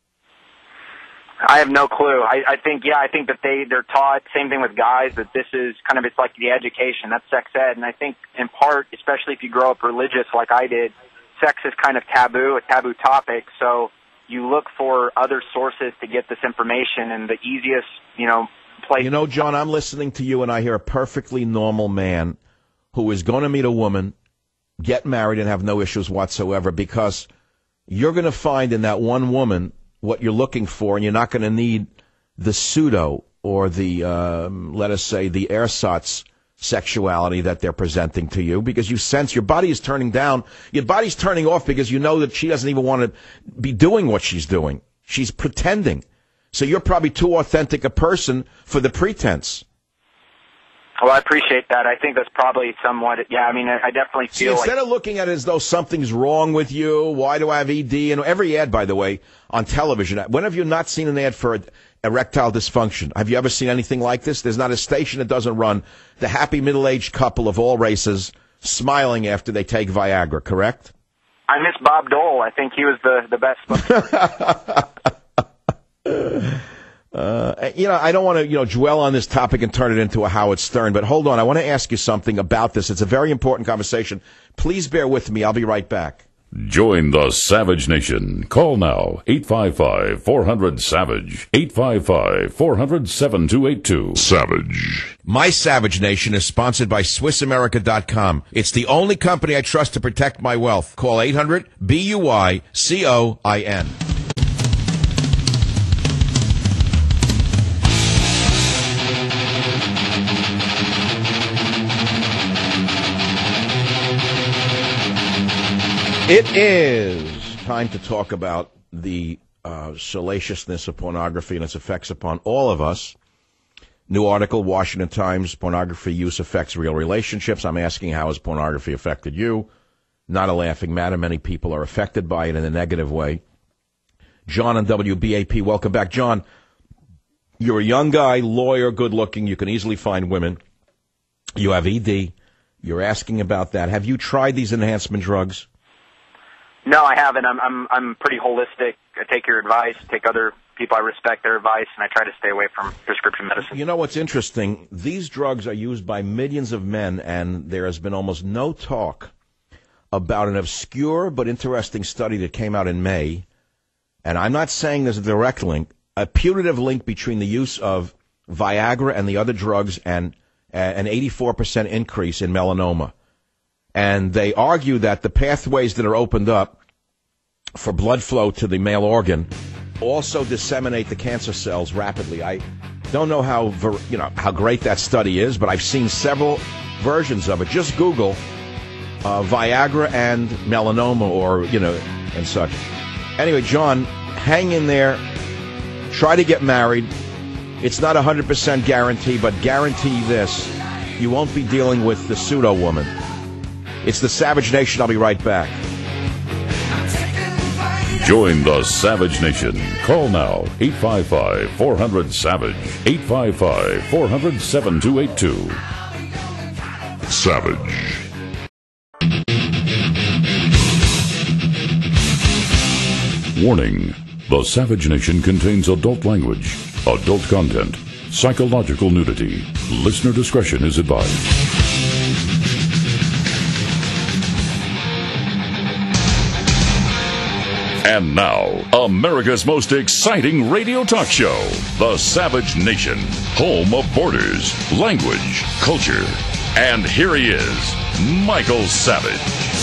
I have no clue. I, I think, yeah, I think that they, they're taught, same thing with guys, that this is kind of, it's like the education, that's sex ed. And I think in part, especially if you grow up religious like I did, sex is kind of taboo, a taboo topic. So you look for other sources to get this information, and the easiest, you know, place. You know, John, I'm listening to you and I hear a perfectly normal man who is going to meet a woman, get married, and have no issues whatsoever, because you're going to find in that one woman what you're looking for, and you're not going to need the pseudo or the, um, let us say, the ersatz sexuality that they're presenting to you, because you sense your body is turning down, your body's turning off because you know that she doesn't even want to be doing what she's doing. She's pretending. So you're probably too authentic a person for the pretense. Well, I appreciate that. I think that's probably somewhat, yeah, I mean, I definitely feel See, instead like... of looking at it as though something's wrong with you, why do I have E D? And every ad, by the way, on television, when have you not seen an ad for erectile dysfunction? Have you ever seen anything like this? There's not a station that doesn't run the happy middle-aged couple of all races smiling after they take Viagra, correct? I miss Bob Dole. I think he was the, the best. Uh, you know, I don't want to, you know, dwell on this topic and turn it into a Howard Stern, but hold on. I want to ask you something about this. It's a very important conversation. Please bear with me. I'll be right back. Join the Savage Nation. Call now, eight five five, four hundred, SAVAGE, eight five five, four hundred, seven two eight two. Savage. My Savage Nation is sponsored by Swiss America dot com. It's the only company I trust to protect my wealth. Call eight hundred, B U Y, C O I N. It is time to talk about the uh, salaciousness of pornography and its effects upon all of us. New article, Washington Times, pornography use affects real relationships. I'm asking, how has pornography affected you? Not a laughing matter. Many people are affected by it in a negative way. John on W B A P, welcome back. John, you're a young guy, lawyer, good looking. You can easily find women. You have E D. You're asking about that. Have you tried these enhancement drugs? No, I haven't. I'm I'm I'm pretty holistic. I take your advice, take other people I respect their advice, and I try to stay away from prescription medicine. You know what's interesting? These drugs are used by millions of men, and there has been almost no talk about an obscure but interesting study that came out in May. And I'm not saying there's a direct link, a putative link between the use of Viagra and the other drugs and an eighty-four percent increase in melanoma. And they argue that the pathways that are opened up for blood flow to the male organ also disseminate the cancer cells rapidly. I don't know how you know how great that study is, but I've seen several versions of it. Just Google uh, Viagra and melanoma, or you know, and such. Anyway, John, hang in there. Try to get married. It's not a hundred percent guarantee, but guarantee this: you won't be dealing with the pseudo woman. It's the Savage Nation. I'll be right back. Join the Savage Nation. Call now, eight five five, four hundred, SAVAGE, eight five five, four hundred, seven two eight two. Savage. Warning. The Savage Nation contains adult language, adult content, psychological nudity. Listener discretion is advised. And now, America's most exciting radio talk show, The Savage Nation, home of borders, language, culture. And here he is, Michael Savage.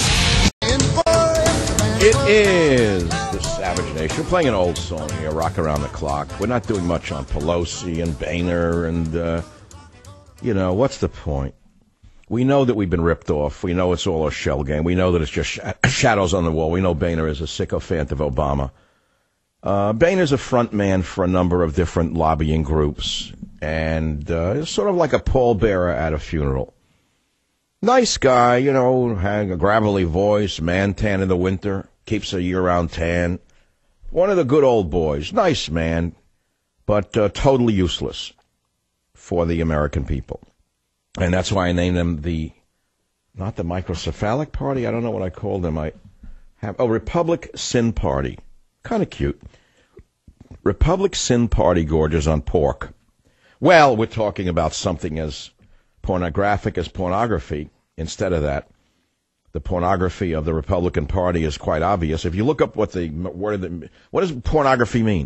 It is The Savage Nation. We're playing an old song here, Rock Around the Clock. We're not doing much on Pelosi and Boehner and, uh, you know, what's the point? We know that we've been ripped off. We know it's all a shell game. We know that it's just sh- shadows on the wall. We know Boehner is a sycophant of Obama. Uh, Boehner's a front man for a number of different lobbying groups, and uh, it's sort of like a pallbearer at a funeral. Nice guy, you know, had a gravelly voice, man tan in the winter, keeps a year-round tan. One of the good old boys. Nice man, but uh, totally useless for the American people. And that's why I named them the, not the microcephalic party, I don't know what I called them. I have, oh, Republic Sin Party. Kind of cute. Republic Sin Party gorges on pork. Well, we're talking about something as pornographic as pornography. Instead of that, the pornography of the Republican Party is quite obvious. If you look up what the word, the, what does pornography mean?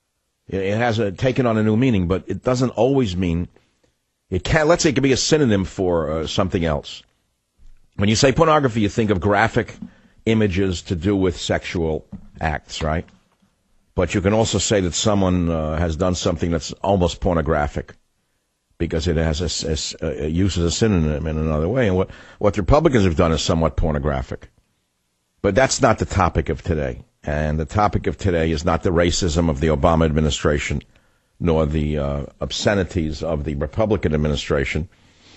It has a, taken on a new meaning, but it doesn't always mean. It can, let's say it could be a synonym for uh, something else. When you say pornography, you think of graphic images to do with sexual acts, right? But you can also say that someone uh, has done something that's almost pornographic because it has a, a, a uses a synonym in another way. And what, what the Republicans have done is somewhat pornographic. But that's not the topic of today. And the topic of today is not the racism of the Obama administration, nor the uh, obscenities of the Republican administration.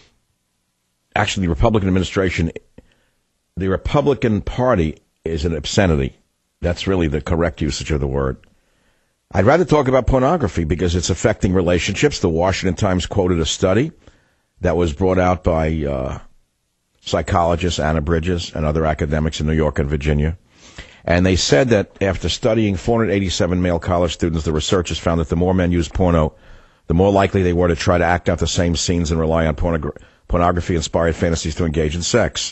Actually, the Republican administration, the Republican Party is an obscenity. That's really the correct usage of the word. I'd rather talk about pornography because it's affecting relationships. The Washington Times quoted a study that was brought out by uh, psychologists Anna Bridges and other academics in New York and Virginia. And they said that after studying four hundred eighty-seven male college students, the researchers found that the more men used porno, the more likely they were to try to act out the same scenes and rely on pornog- pornography-inspired fantasies to engage in sex.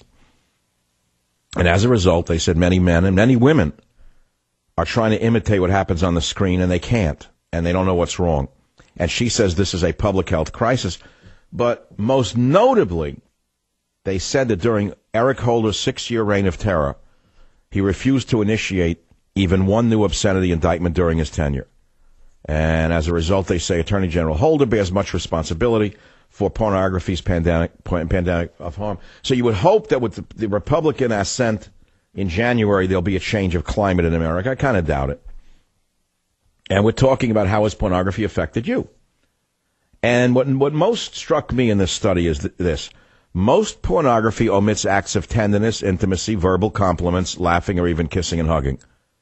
And as a result, they said many men and many women are trying to imitate what happens on the screen, and they can't, and they don't know what's wrong. And she says this is a public health crisis. But most notably, they said that during Eric Holder's six-year reign of terror, he refused to initiate even one new obscenity indictment during his tenure. And as a result, they say Attorney General Holder bears much responsibility for pornography's pandemic, pandemic of harm. So you would hope that with the, the Republican ascent in January, there'll be a change of climate in America. I kind of doubt it. And we're talking about how has pornography affected you. And what, what most struck me in this study is th- this. Most pornography omits acts of tenderness, intimacy, verbal compliments, laughing, or even kissing and hugging.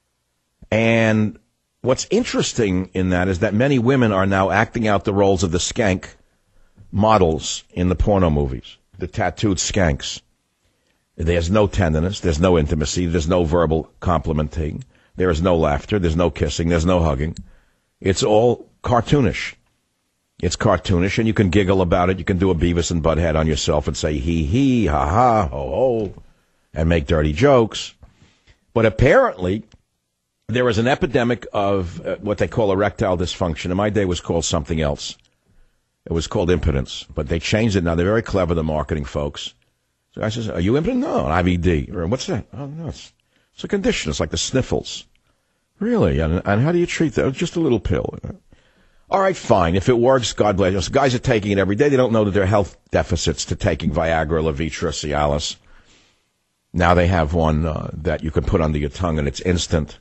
And what's interesting in that is that many women are now acting out the roles of the skank models in the porno movies, the tattooed skanks. There's no tenderness, there's no intimacy, there's no verbal complimenting, there is no laughter, there's no kissing, there's no hugging. It's all cartoonish. It's cartoonish, and you can giggle about it. You can do a Beavis and Butthead on yourself and say hee hee, ha ha, ho ho, and make dirty jokes. But apparently, there is an epidemic of uh, what they call erectile dysfunction. In my day, it was called something else. It was called impotence, but they changed it now. They're very clever, the marketing folks. So I says, are you impotent? No, an I V D. Or what's that? Oh, no, it's, it's a condition. It's like the sniffles. Really? And, and how do you treat that? Just a little pill. All right, fine. If it works, God bless you. So guys are taking it every day. They don't know that there are health deficits to taking Viagra, Levitra, Cialis. Now they have one uh, that you can put under your tongue, and it's instant.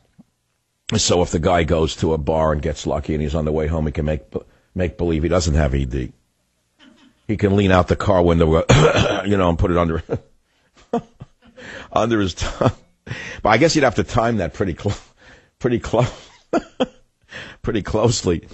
So if the guy goes to a bar and gets lucky and he's on the way home, he can make make believe he doesn't have E D. He can lean out the car window, you know, and put it under under his tongue. But I guess you'd have to time that pretty close, pretty close. pretty closely.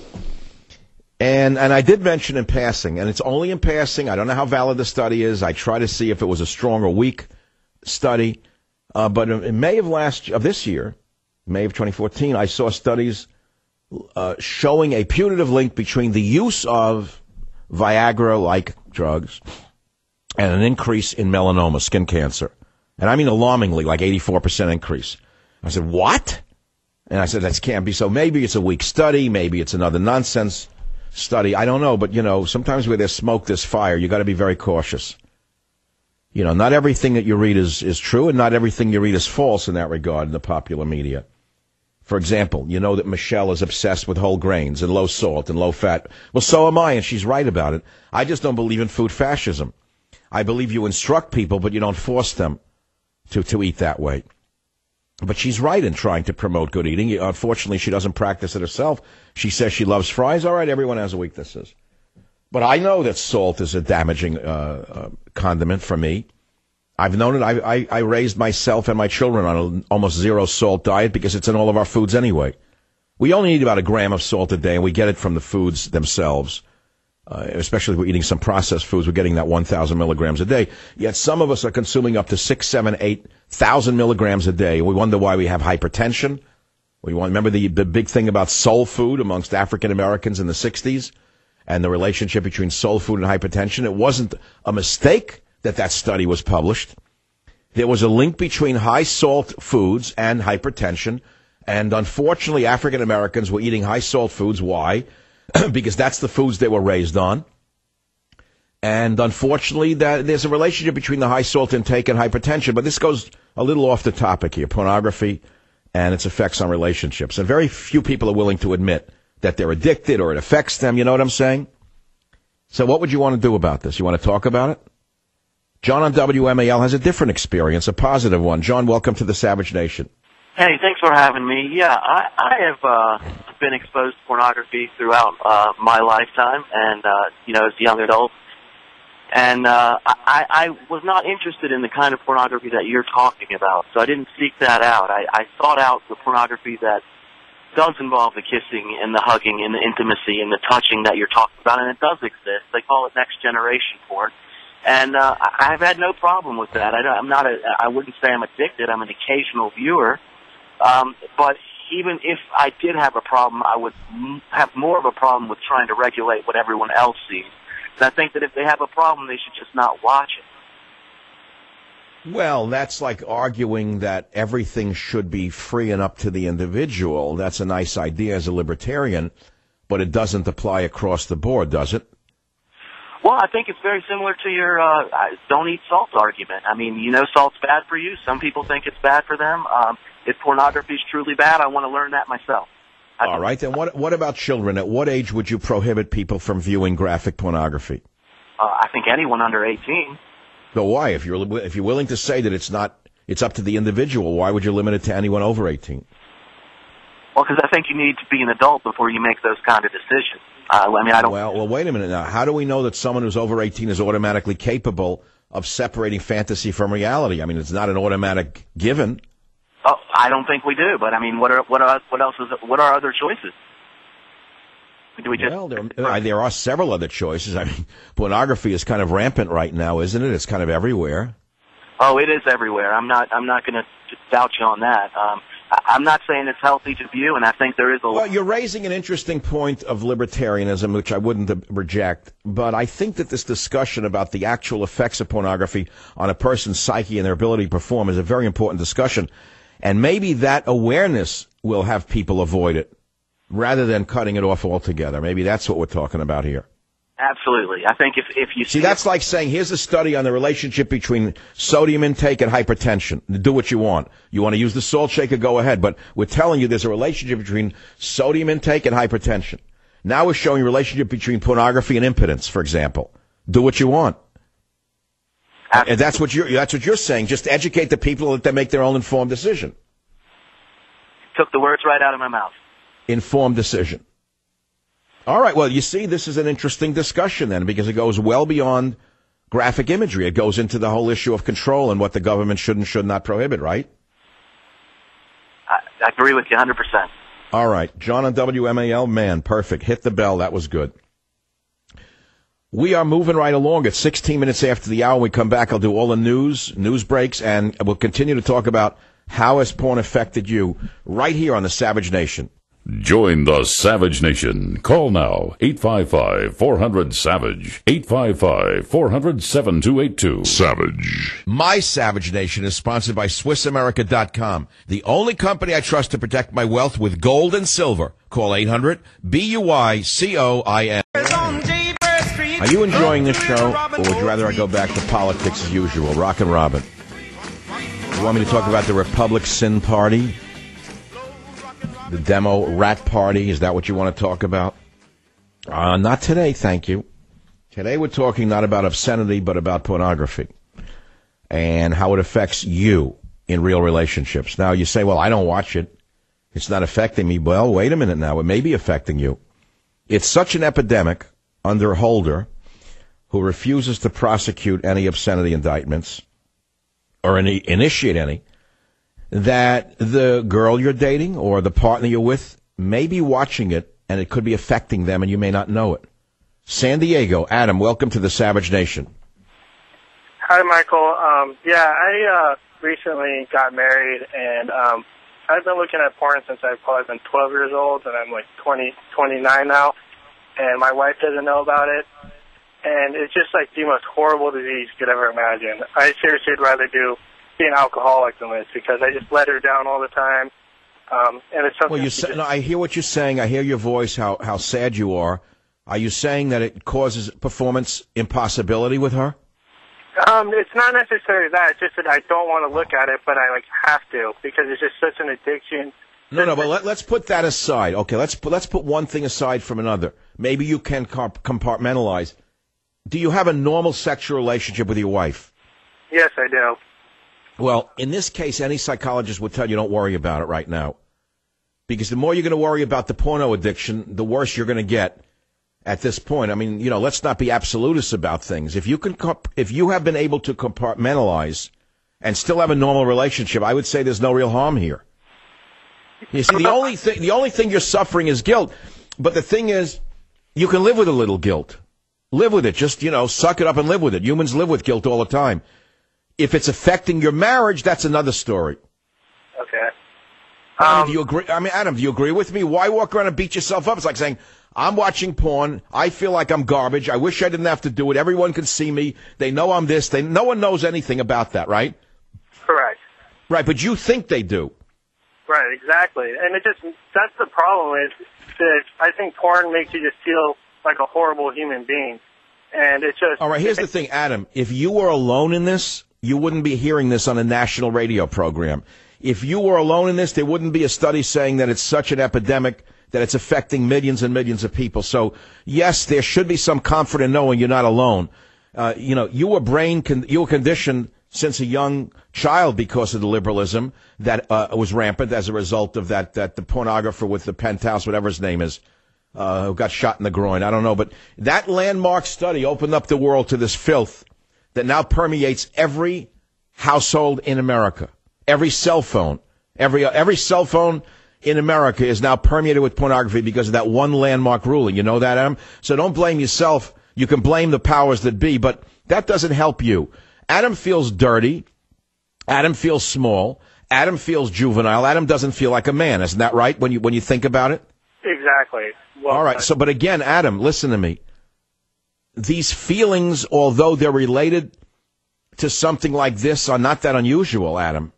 And and I did mention in passing, and it's only in passing. I don't know how valid the study is. I try to see if it was a strong or weak study. Uh, but in May of last of this year, May of twenty fourteen, I saw studies uh, showing a putative link between the use of Viagra-like drugs and an increase in melanoma, skin cancer. And I mean alarmingly, like eighty-four percent increase. I said, what? And I said, that can't be so. Maybe it's a weak study. Maybe it's another nonsense study. I don't know. But, you know, sometimes where there's smoke, there's fire. You got to be very cautious. You know, not everything that you read is, is true, and not everything you read is false in that regard in the popular media. For example, you know that Michelle is obsessed with whole grains and low salt and low fat. Well, so am I, and she's right about it. I just don't believe in food fascism. I believe you instruct people, but you don't force them to, to eat that way. But she's right in trying to promote good eating. Unfortunately, she doesn't practice it herself. She says she loves fries. All right, everyone has weaknesses. But I know that salt is a damaging uh, uh, condiment for me. I've known it. I, I, I raised myself and my children on an almost zero salt diet because it's in all of our foods anyway. We only need about a gram of salt a day, and we get it from the foods themselves. Uh, especially if we're eating some processed foods, we're getting that one thousand milligrams a day. Yet some of us are consuming up to six, seven, eight thousand milligrams a day. We wonder why we have hypertension. We want, remember the, the big thing about soul food amongst African Americans in the sixties and the relationship between soul food and hypertension. It wasn't a mistake that that study was published. There was a link between high salt foods and hypertension. And unfortunately, African Americans were eating high salt foods. Why? Because that's the foods they were raised on. And unfortunately, that there's a relationship between the high salt intake and hypertension. But this goes a little off the topic here, pornography and its effects on relationships. And very few people are willing to admit that they're addicted or it affects them. You know what I'm saying? So what would you want to do about this? You want to talk about it? John on W M A L has a different experience, a positive one. John, welcome to the Savage Nation. Hey, thanks for having me. Yeah, I, I have uh, been exposed to pornography throughout uh, my lifetime, and uh, you know, as a young adult. And uh, I, I was not interested in the kind of pornography that you're talking about, so I didn't seek that out. I, I sought out the pornography that does involve the kissing and the hugging and the intimacy and the touching that you're talking about, and it does exist. They call it next generation porn. And uh, I've had no problem with that. I don't, I'm not a, I wouldn't say I'm addicted. I'm an occasional viewer. Um, but even if I did have a problem, I would m- have more of a problem with trying to regulate what everyone else sees. And I think that if they have a problem, they should just not watch it. Well, that's like arguing that everything should be free and up to the individual. That's a nice idea as a libertarian, but it doesn't apply across the board, does it? Well, I think it's very similar to your uh, don't eat salt argument. I mean, you know salt's bad for you. Some people think it's bad for them. Um, if pornography is truly bad, I want to learn that myself. I All right. And what what about children? At what age would you prohibit people from viewing graphic pornography? Uh, I think anyone under eighteen. So why? If you're if you're willing to say that it's not, it's up to the individual, why would you limit it to anyone over eighteen? Well, because I think you need to be an adult before you make those kind of decisions. Uh, I mean, I don't. Well, well, wait a minute now. How do we know that someone who's over eighteen is automatically capable of separating fantasy from reality? I mean, it's not an automatic given. Oh, I don't think we do. But I mean, what are what are what else is what are other choices? Do we just? Well, there, uh, there are several other choices. I mean, pornography is kind of rampant right now, isn't it? It's kind of everywhere. Oh, it is everywhere. I'm not. I'm not going to doubt you on that. Um, I'm not saying it's healthy to view, and I think there is a... Well, you're raising an interesting point of libertarianism, which I wouldn't reject, but I think that this discussion about the actual effects of pornography on a person's psyche and their ability to perform is a very important discussion, and maybe that awareness will have people avoid it, rather than cutting it off altogether. Maybe that's what we're talking about here. Absolutely. I think if, if you... See, that's like saying, here's a study on the relationship between sodium intake and hypertension. Do what you want. You want to use the salt shaker, go ahead. But we're telling you there's a relationship between sodium intake and hypertension. Now we're showing a relationship between pornography and impotence, for example. Do what you want. Absolutely. And that's what you're, that's what you're saying. Just educate the people, let them make their own informed decision. Took the words right out of my mouth. Informed decision. All right, well, you see, this is an interesting discussion then, because it goes well beyond graphic imagery. It goes into the whole issue of control and what the government should and should not prohibit, right? I, I agree with you one hundred percent. All right, John on W M A L, man, perfect. Hit the bell, that was good. We are moving right along. It's sixteen minutes after the hour. When we come back, I'll do all the news, news breaks, and we'll continue to talk about how has porn affected you right here on the Savage Nation. Join the Savage Nation. Call now, eight five five, four hundred, SAVAGE, eight five five, four hundred, seven two eight two. Savage. My Savage Nation is sponsored by Swiss America dot com, the only company I trust to protect my wealth with gold and silver. Call eight hundred, B U I C O I N. Are you enjoying this show, or would you rather I go back to politics as usual? Rock and Robin. You want me to talk about the Republic Sin Party? The Demo Rat Party? Is that what you want to talk about? Uh, not today, thank you. Today we're talking not about obscenity, but about pornography and how it affects you in real relationships. Now, you say, well, I don't watch it. It's not affecting me. Well, wait a minute now. It may be affecting you. It's such an epidemic under Holder, who refuses to prosecute any obscenity indictments or any, initiate any, that the girl you're dating or the partner you're with may be watching it, and it could be affecting them, and you may not know it. San Diego, Adam, welcome to the Savage Nation. Hi, Michael. Um, yeah, I uh, recently got married, and um, I've been looking at porn since I've probably been twelve years old, and I'm like twenty, twenty-nine now, and my wife doesn't know about it, and it's just like the most horrible disease you could ever imagine. I seriously would rather do be an alcoholic than this, because I just let her down all the time, um, and it's something. Well, you say, just, no, I hear what you're saying. I hear your voice, how how sad you are. Are you saying that it causes performance impossibility with her? Um, it's not necessarily that. It's just that I don't want to look at it, but I like have to, because it's just such an addiction. No, no, but let, let's put that aside. Okay, let's put, let's put one thing aside from another. Maybe you can compartmentalize. Do you have a normal sexual relationship with your wife? Yes, I do. Well, in this case, any psychologist would tell you don't worry about it right now. Because the more you're going to worry about the porno addiction, the worse you're going to get at this point. I mean, you know, let's not be absolutists about things. If you can, if you have been able to compartmentalize and still have a normal relationship, I would say there's no real harm here. You see, the only thing, the only thing you're suffering is guilt. But the thing is, you can live with a little guilt. Live with it. Just, you know, suck it up and live with it. Humans live with guilt all the time. If it's affecting your marriage, that's another story. Okay. Um, Um, do you agree? I mean, Adam, do you agree with me? Why walk around and beat yourself up? It's like saying, I'm watching porn. I feel like I'm garbage. I wish I didn't have to do it. Everyone can see me. They know I'm this. They, no one knows anything about that, right? Correct. Right, but you think they do. Right, exactly. And it just, that's the problem is that I think porn makes you just feel like a horrible human being. And it's just... All right, here's the thing, Adam. If you were alone in this, you wouldn't be hearing this on a national radio program. If you were alone in this, there wouldn't be a study saying that it's such an epidemic that it's affecting millions and millions of people. So, yes, there should be some comfort in knowing you're not alone. Uh, you know, you were brain, con- you were conditioned since a young child because of the liberalism that uh, was rampant as a result of that, that the pornographer with the penthouse, whatever his name is, uh, who got shot in the groin. I don't know, but that landmark study opened up the world to this filth that now permeates every household in America. Every cell phone, every uh, every cell phone in America is now permeated with pornography because of that one landmark ruling. You know that, Adam? So don't blame yourself. You can blame the powers that be, but that doesn't help you. Adam feels dirty. Adam feels small. Adam feels juvenile. Adam doesn't feel like a man. Isn't that right when you when you think about it? Exactly. Well, all right. So, but again, Adam, listen to me. These feelings, although they're related to something like this, are not that unusual, Adam.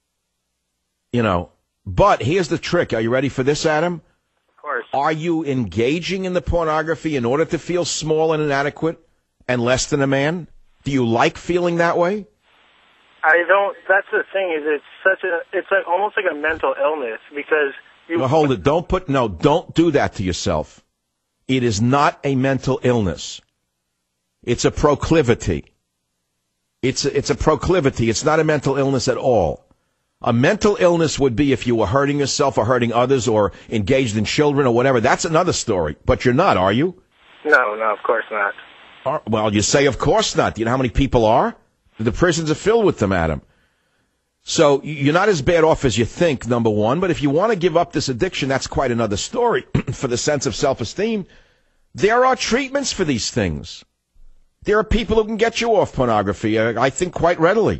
You know, but here's the trick. Are you ready for this, Adam? Of course. Are you engaging in the pornography in order to feel small and inadequate and less than a man? Do you like feeling that way? I don't. That's the thing. Is it's such a. It's like almost like a mental illness because you. No, hold it. Don't put. No, don't do that to yourself. It is not a mental illness. It's a proclivity. It's a, it's a proclivity. It's not a mental illness at all. A mental illness would be if you were hurting yourself or hurting others or engaged in children or whatever. That's another story. But you're not, are you? No, no, of course not. Well, you say, of course not. Do you know how many people are? The prisons are filled with them, Adam. So you're not as bad off as you think, number one. But if you want to give up this addiction, that's quite another story. For the sense of self-esteem, there are treatments for these things. There are people who can get you off pornography, uh, I think, quite readily.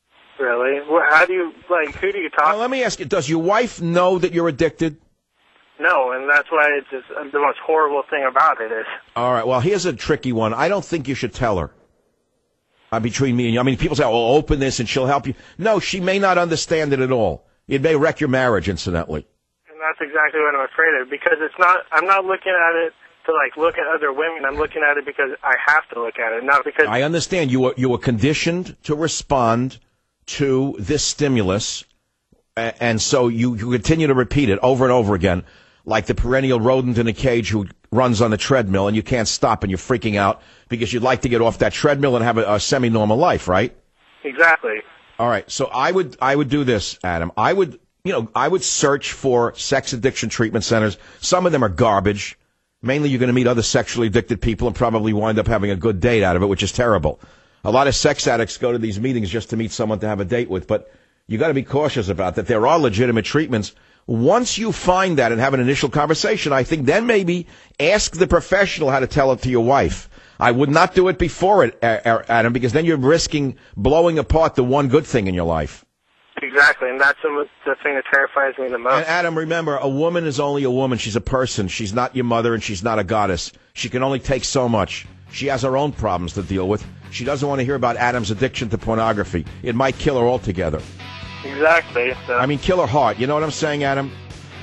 Really? Well, how do you, like, who do you talk to? Now, let me ask you, does your wife know that you're addicted? No, and that's why it's just uh, the most horrible thing about it is. All right, well, here's a tricky one. I don't think you should tell her. Uh, between me and you. I mean, people say, oh, open this and she'll help you. No, she may not understand it at all. It may wreck your marriage, incidentally. And that's exactly what I'm afraid of, because it's not, I'm not looking at it to, like, look at other women. I'm looking at it because I have to look at it, not because... I understand. You were, you were conditioned to respond to this stimulus, and so you, you continue to repeat it over and over again, like the perennial rodent in a cage who runs on the treadmill, and you can't stop, and you're freaking out because you'd like to get off that treadmill and have a, a semi-normal life, right? Exactly. All right, so I would I would do this, Adam. I would, you know, I would search for sex addiction treatment centers. Some of them are garbage. Mainly you're going to meet other sexually addicted people and probably wind up having a good date out of it, which is terrible. A lot of sex addicts go to these meetings just to meet someone to have a date with, but you got to be cautious about that. There are legitimate treatments. Once you find that and have an initial conversation, I think then maybe ask the professional how to tell it to your wife. I would not do it before it, Adam, because then you're risking blowing apart the one good thing in your life. Exactly, and that's the, the thing that terrifies me the most. And Adam, remember, a woman is only a woman. She's a person. She's not your mother, and she's not a goddess. She can only take so much. She has her own problems to deal with. She doesn't want to hear about Adam's addiction to pornography. It might kill her altogether. Exactly. So. I mean, kill her heart. You know what I'm saying, Adam?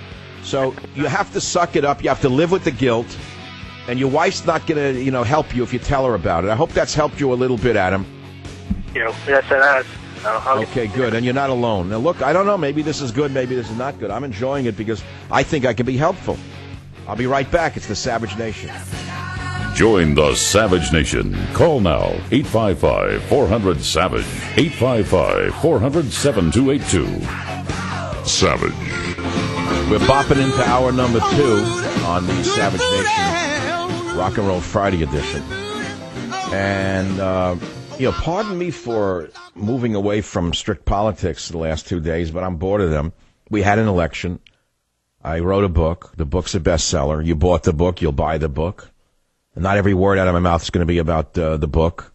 So you have to suck it up. You have to live with the guilt. And your wife's not going to, you know, help you if you tell her about it. I hope that's helped you a little bit, Adam. You know, yes, it has. Uh, okay, good. And you're not alone. Now, look, I don't know. Maybe this is good. Maybe this is not good. I'm enjoying it because I think I can be helpful. I'll be right back. It's the Savage Nation. Join the Savage Nation. Call now, eight five five, four hundred, SAVAGE, eight five five, four hundred, seven two eight two. Savage. We're bopping into hour number two on the Savage Nation Rock and Roll Friday edition. And, uh, you know, pardon me for moving away from strict politics the last two days, but I'm bored of them. We had an election. I wrote a book. The book's a bestseller. You bought the book, you'll buy the book. Not every word out of my mouth is going to be about uh, the book.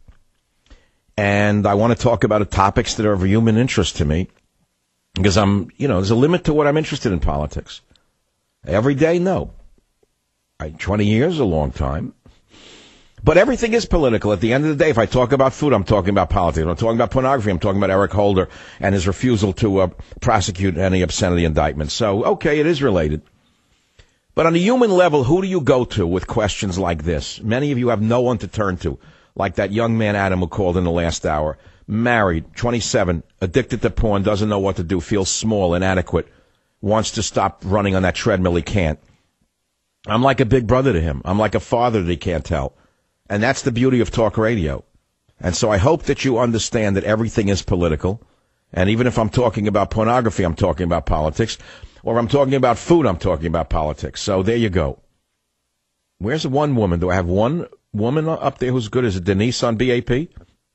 And I want to talk about topics that are of human interest to me. Because I'm, you know, there's a limit to what I'm interested in politics. Every day, no. I, twenty years is a long time. But everything is political. At the end of the day, if I talk about food, I'm talking about politics. If I'm talking about pornography, I'm talking about Eric Holder and his refusal to uh, prosecute any obscenity indictments. So, okay, it is related. But on a human level, who do you go to with questions like this? Many of you have no one to turn to, like that young man Adam who called in the last hour. Married, twenty-seven, addicted to porn, doesn't know what to do, feels small, inadequate, wants to stop running on that treadmill, he can't. I'm like a big brother to him. I'm like a father that he can't tell. And that's the beauty of talk radio. And so I hope that you understand that everything is political. And even if I'm talking about pornography, I'm talking about politics. Or I'm talking about food, I'm talking about politics. So there you go. Where's the one woman? Do I have one woman up there who's good? Is it Denise on B A P?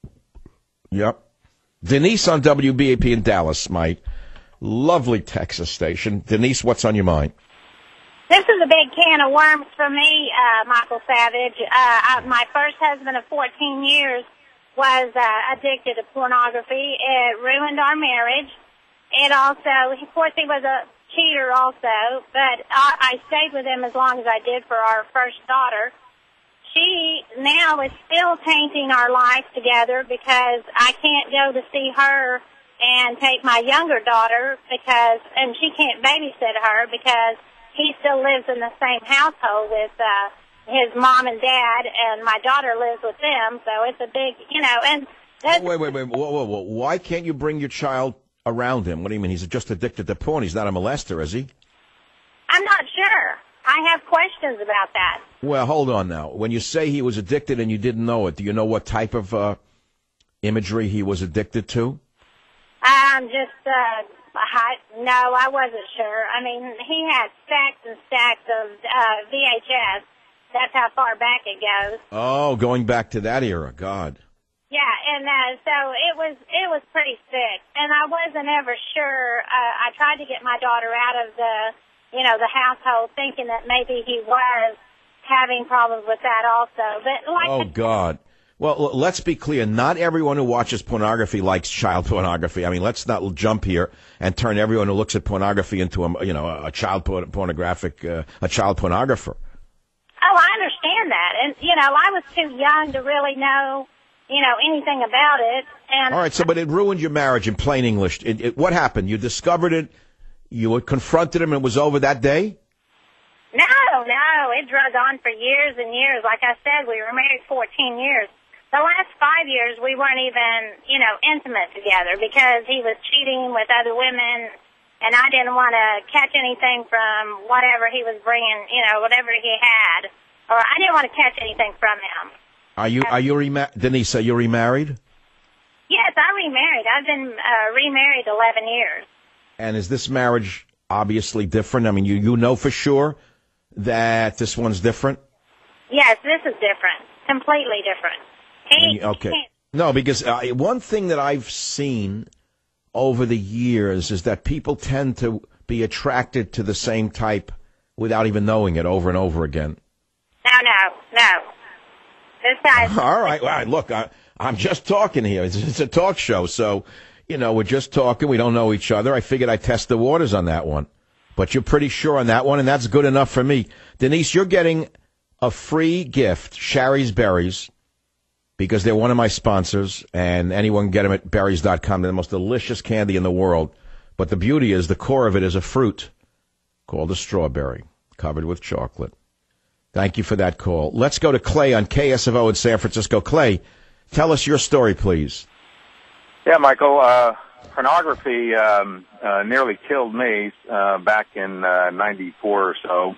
Yep. Denise on W B A P in Dallas, my lovely Texas station. Denise, what's on your mind? This is a big can of worms for me, uh, Michael Savage. Uh, I, my first husband of fourteen years was uh, addicted to pornography. It ruined our marriage. It also, of course, he was a cheater also, but I, I stayed with him as long as I did for our first daughter. She now is still tainting our life together because I can't go to see her and take my younger daughter because, and she can't babysit her because he still lives in the same household with uh, his mom and dad, and my daughter lives with them, so it's a big, you know, and that's... Wait, wait, wait, whoa, whoa, whoa. Why can't you bring your child around him? What do you mean? He's just addicted to porn. He's not a molester, is he? I'm not sure. I have questions about that. Well, hold on now. When you say he was addicted and you didn't know it, do you know what type of uh, imagery he was addicted to? Um, just, uh, I, no, I wasn't sure. I mean, he had stacks and stacks of uh, V H S. That's how far back it goes. Oh, going back to that era. God. Yeah, and uh, so it was it was pretty sick, and I wasn't ever sure. Uh, I tried to get my daughter out of the, you know, the household, thinking that maybe he was having problems with that also. But like, oh God, Well, l- let's be clear. Not everyone who watches pornography likes child pornography. I mean, let's not jump here and turn everyone who looks at pornography into a, you know, a child por- pornographic, uh, a child pornographer. Oh, I understand that. And, you know, I was too young to really know, you know, anything about it. And All right, so, but it ruined your marriage in plain English. It, it, what happened? You discovered it, you had confronted him, and it was over that day? No, no, it drug on for years and years. Like I said, we were married fourteen years. The last five years, we weren't even, you know, intimate together because he was cheating with other women, and I didn't want to catch anything from whatever he was bringing, you know, whatever he had, or I didn't want to catch anything from him. Are you, are you rema- Denise, are you remarried? Yes, I remarried. I've been uh, remarried eleven years. And is this marriage obviously different? I mean, you, you know for sure that this one's different? Yes, this is different. Completely different. He, Okay. he No, because uh, one thing that I've seen over the years is that people tend to be attracted to the same type without even knowing it over and over again. No, no, no. This guy's... All right. Well, look, I, I'm just talking here. It's, it's a talk show, so, you know, we're just talking. We don't know each other. I figured I'd test the waters on that one. But you're pretty sure on that one, and that's good enough for me. Denise, you're getting a free gift, Sharry's Berries, because they're one of my sponsors, and anyone can get them at berries dot com. They're the most delicious candy in the world. But the beauty is the core of it is a fruit called a strawberry, covered with chocolate. Thank you for that call. Let's go to Clay on K S F O in San Francisco. Clay, tell us your story, please. Yeah, Michael, uh, pornography um, uh, nearly killed me uh, back in uh, ninety-four or so.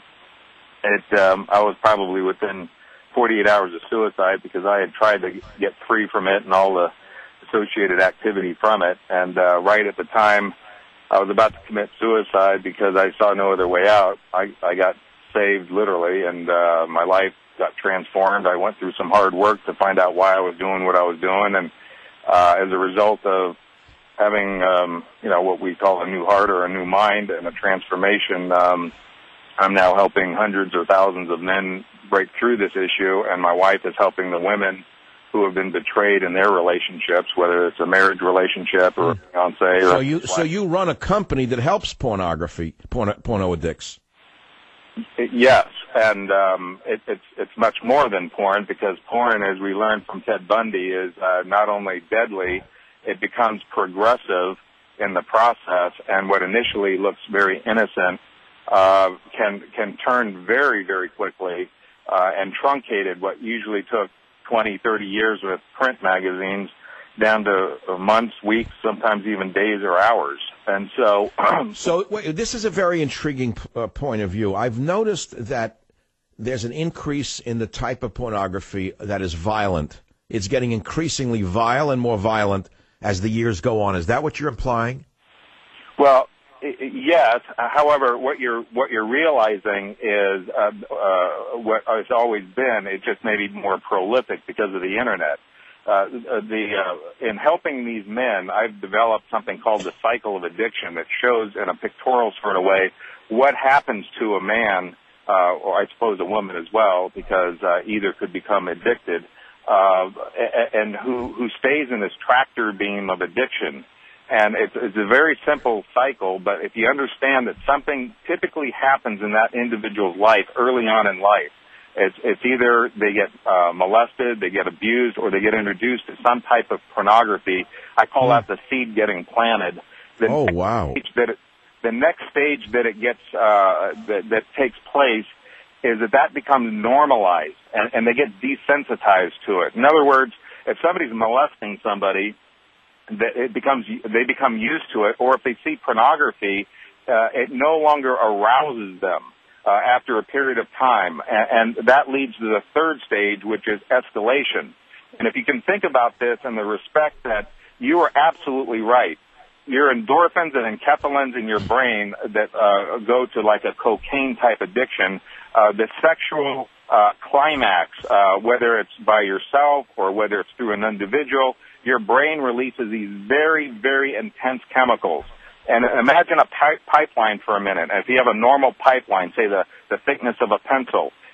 It, um, I was probably within forty-eight hours of suicide because I had tried to get free from it and all the associated activity from it. And uh, right at the time I was about to commit suicide because I saw no other way out, I, I got saved literally, and uh, my life got transformed. I went through some hard work to find out why I was doing what I was doing, and uh, as a result of having, um, you know, what we call a new heart or a new mind and a transformation, um, I'm now helping hundreds or thousands of men break through this issue, and my wife is helping the women who have been betrayed in their relationships, whether it's a marriage relationship or a fiance. Or so you so you run a company that helps pornography, porno, porno addicts. Yes, and um, it, it's it's much more than porn, because porn, as we learned from Ted Bundy, is uh, not only deadly, it becomes progressive in the process, and what initially looks very innocent uh, can can turn very, very quickly uh, and truncated what usually took twenty, thirty years with print magazines down to months, weeks, sometimes even days or hours. And so... so wait, this is a very intriguing uh, point of view. I've noticed that there's an increase in the type of pornography that is violent. It's getting increasingly vile and more violent as the years go on. Is that what you're implying? Well, yes. However, what you're what you're realizing is uh, uh, what has always been. It just may be more prolific because of the internet. Uh, the uh, in helping these men, I've developed something called the cycle of addiction that shows in a pictorial sort of way what happens to a man, uh, or I suppose a woman as well, because uh, either could become addicted, uh, and who who stays in this tractor beam of addiction. And it's, it's a very simple cycle, but if you understand that something typically happens in that individual's life early on in life, it's, it's either they get uh, molested, they get abused, or they get introduced to some type of pornography. I call mm. that the seed getting planted. The oh, wow. That it, the next stage that it gets, uh, that, that takes place is that that becomes normalized, and, and they get desensitized to it. In other words, if somebody's molesting somebody, that it becomes they become used to it, or if they see pornography, uh, it no longer arouses them uh, after a period of time, and, and that leads to the third stage, which is escalation. And if you can think about this in the respect that you are absolutely right, your endorphins and enkephalins in your brain that uh, go to like a cocaine type addiction, uh, the sexual uh, climax, uh, whether it's by yourself or whether it's through an individual, your brain releases these very, very intense chemicals. And imagine a pipe pipeline for a minute. If you have a normal pipeline, say the, the thickness of a pencil,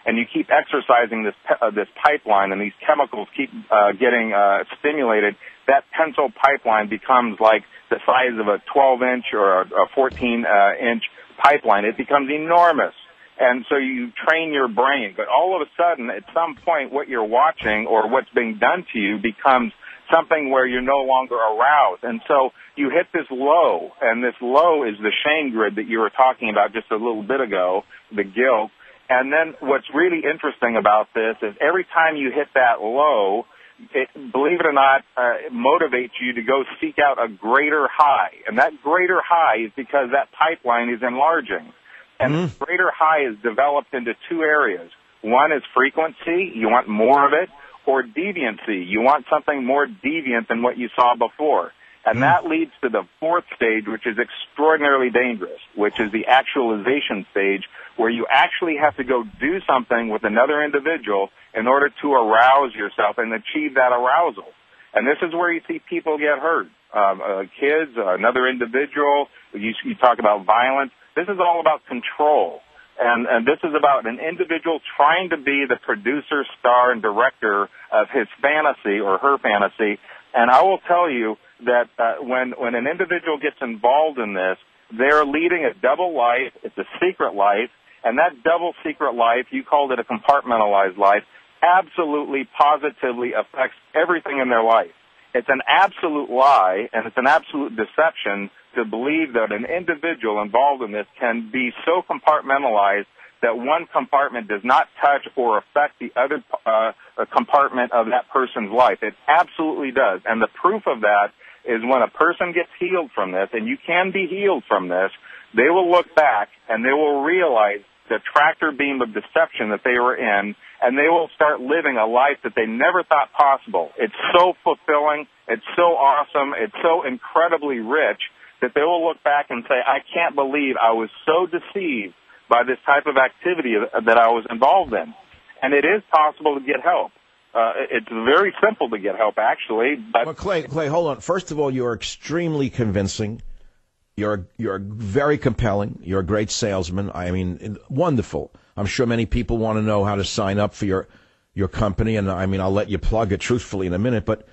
and you keep exercising this uh, this pipeline, and these chemicals keep uh, getting uh, stimulated, that pencil pipeline becomes like the size of a twelve inch or a fourteen inch pipeline. It becomes enormous. And so you train your brain. But all of a sudden, at some point, what you're watching or what's being done to you becomes something where you're no longer aroused. And so you hit this low, and this low is the shame grid that you were talking about just a little bit ago, the guilt. And then what's really interesting about this is every time you hit that low, it, believe it or not, uh, it motivates you to go seek out a greater high. And that greater high is because that pipeline is enlarging. And mm. the greater high is developed into two areas. One is frequency, you want more of it, or deviancy, you want something more deviant than what you saw before. And mm. that leads to the fourth stage, which is extraordinarily dangerous, which is the actualization stage, where you actually have to go do something with another individual in order to arouse yourself and achieve that arousal. And this is where you see people get hurt. Um, uh, kids, uh, another individual, you, you talk about violence. This is all about control. And, and this is about an individual trying to be the producer, star, and director of his fantasy or her fantasy. And I will tell you that uh, when, when an individual gets involved in this, they're leading a double life. It's a secret life. And that double secret life, you called it a compartmentalized life, absolutely, positively affects everything in their life. It's an absolute lie, and it's an absolute deception to believe that an individual involved in this can be so compartmentalized that one compartment does not touch or affect the other uh, compartment of that person's life. It absolutely does. And the proof of that is when a person gets healed from this, and you can be healed from this, they will look back and they will realize the tractor beam of deception that they were in, and they will start living a life that they never thought possible. It's so fulfilling, it's so awesome, it's so incredibly rich that they will look back and say, I can't believe I was so deceived by this type of activity that I was involved in. And it is possible to get help. Uh, it's very simple to get help, actually. But well, Clay, Clay, hold on. First of all, you're extremely convincing. You're you're very compelling. You're a great salesman. I mean, wonderful. I'm sure many people want to know how to sign up for your your company, and I mean, I'll let you plug it truthfully in a minute. But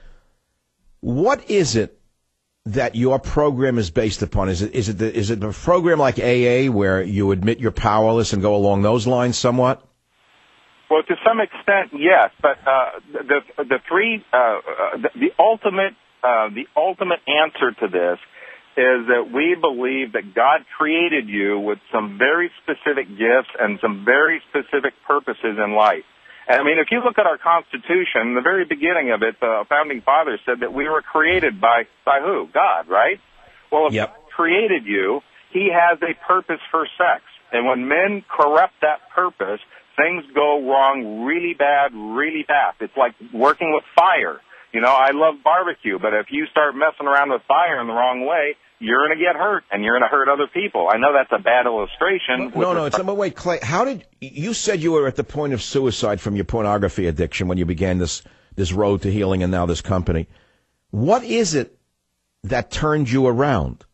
what is it that your program is based upon? Is it is it the, is it a program like A A where you admit you're powerless and go along those lines somewhat? Well, to some extent, yes. But uh, the the three uh, the, the ultimate uh, the ultimate answer to this is that we believe that God created you with some very specific gifts and some very specific purposes in life. And I mean, if you look at our Constitution, the very beginning of it, the Founding Fathers said that we were created by, by who? God, right? Well, if yep. God created you, He has a purpose for sex. And when men corrupt that purpose, things go wrong really bad, really fast. It's like working with fire. You know, I love barbecue, but if you start messing around with fire in the wrong way, you're going to get hurt, and you're going to hurt other people. I know that's a bad illustration. No, no, it's but wait, Clay. How did you said you were at the point of suicide from your pornography addiction when you began this this road to healing, and now this company? What is it that turned you around?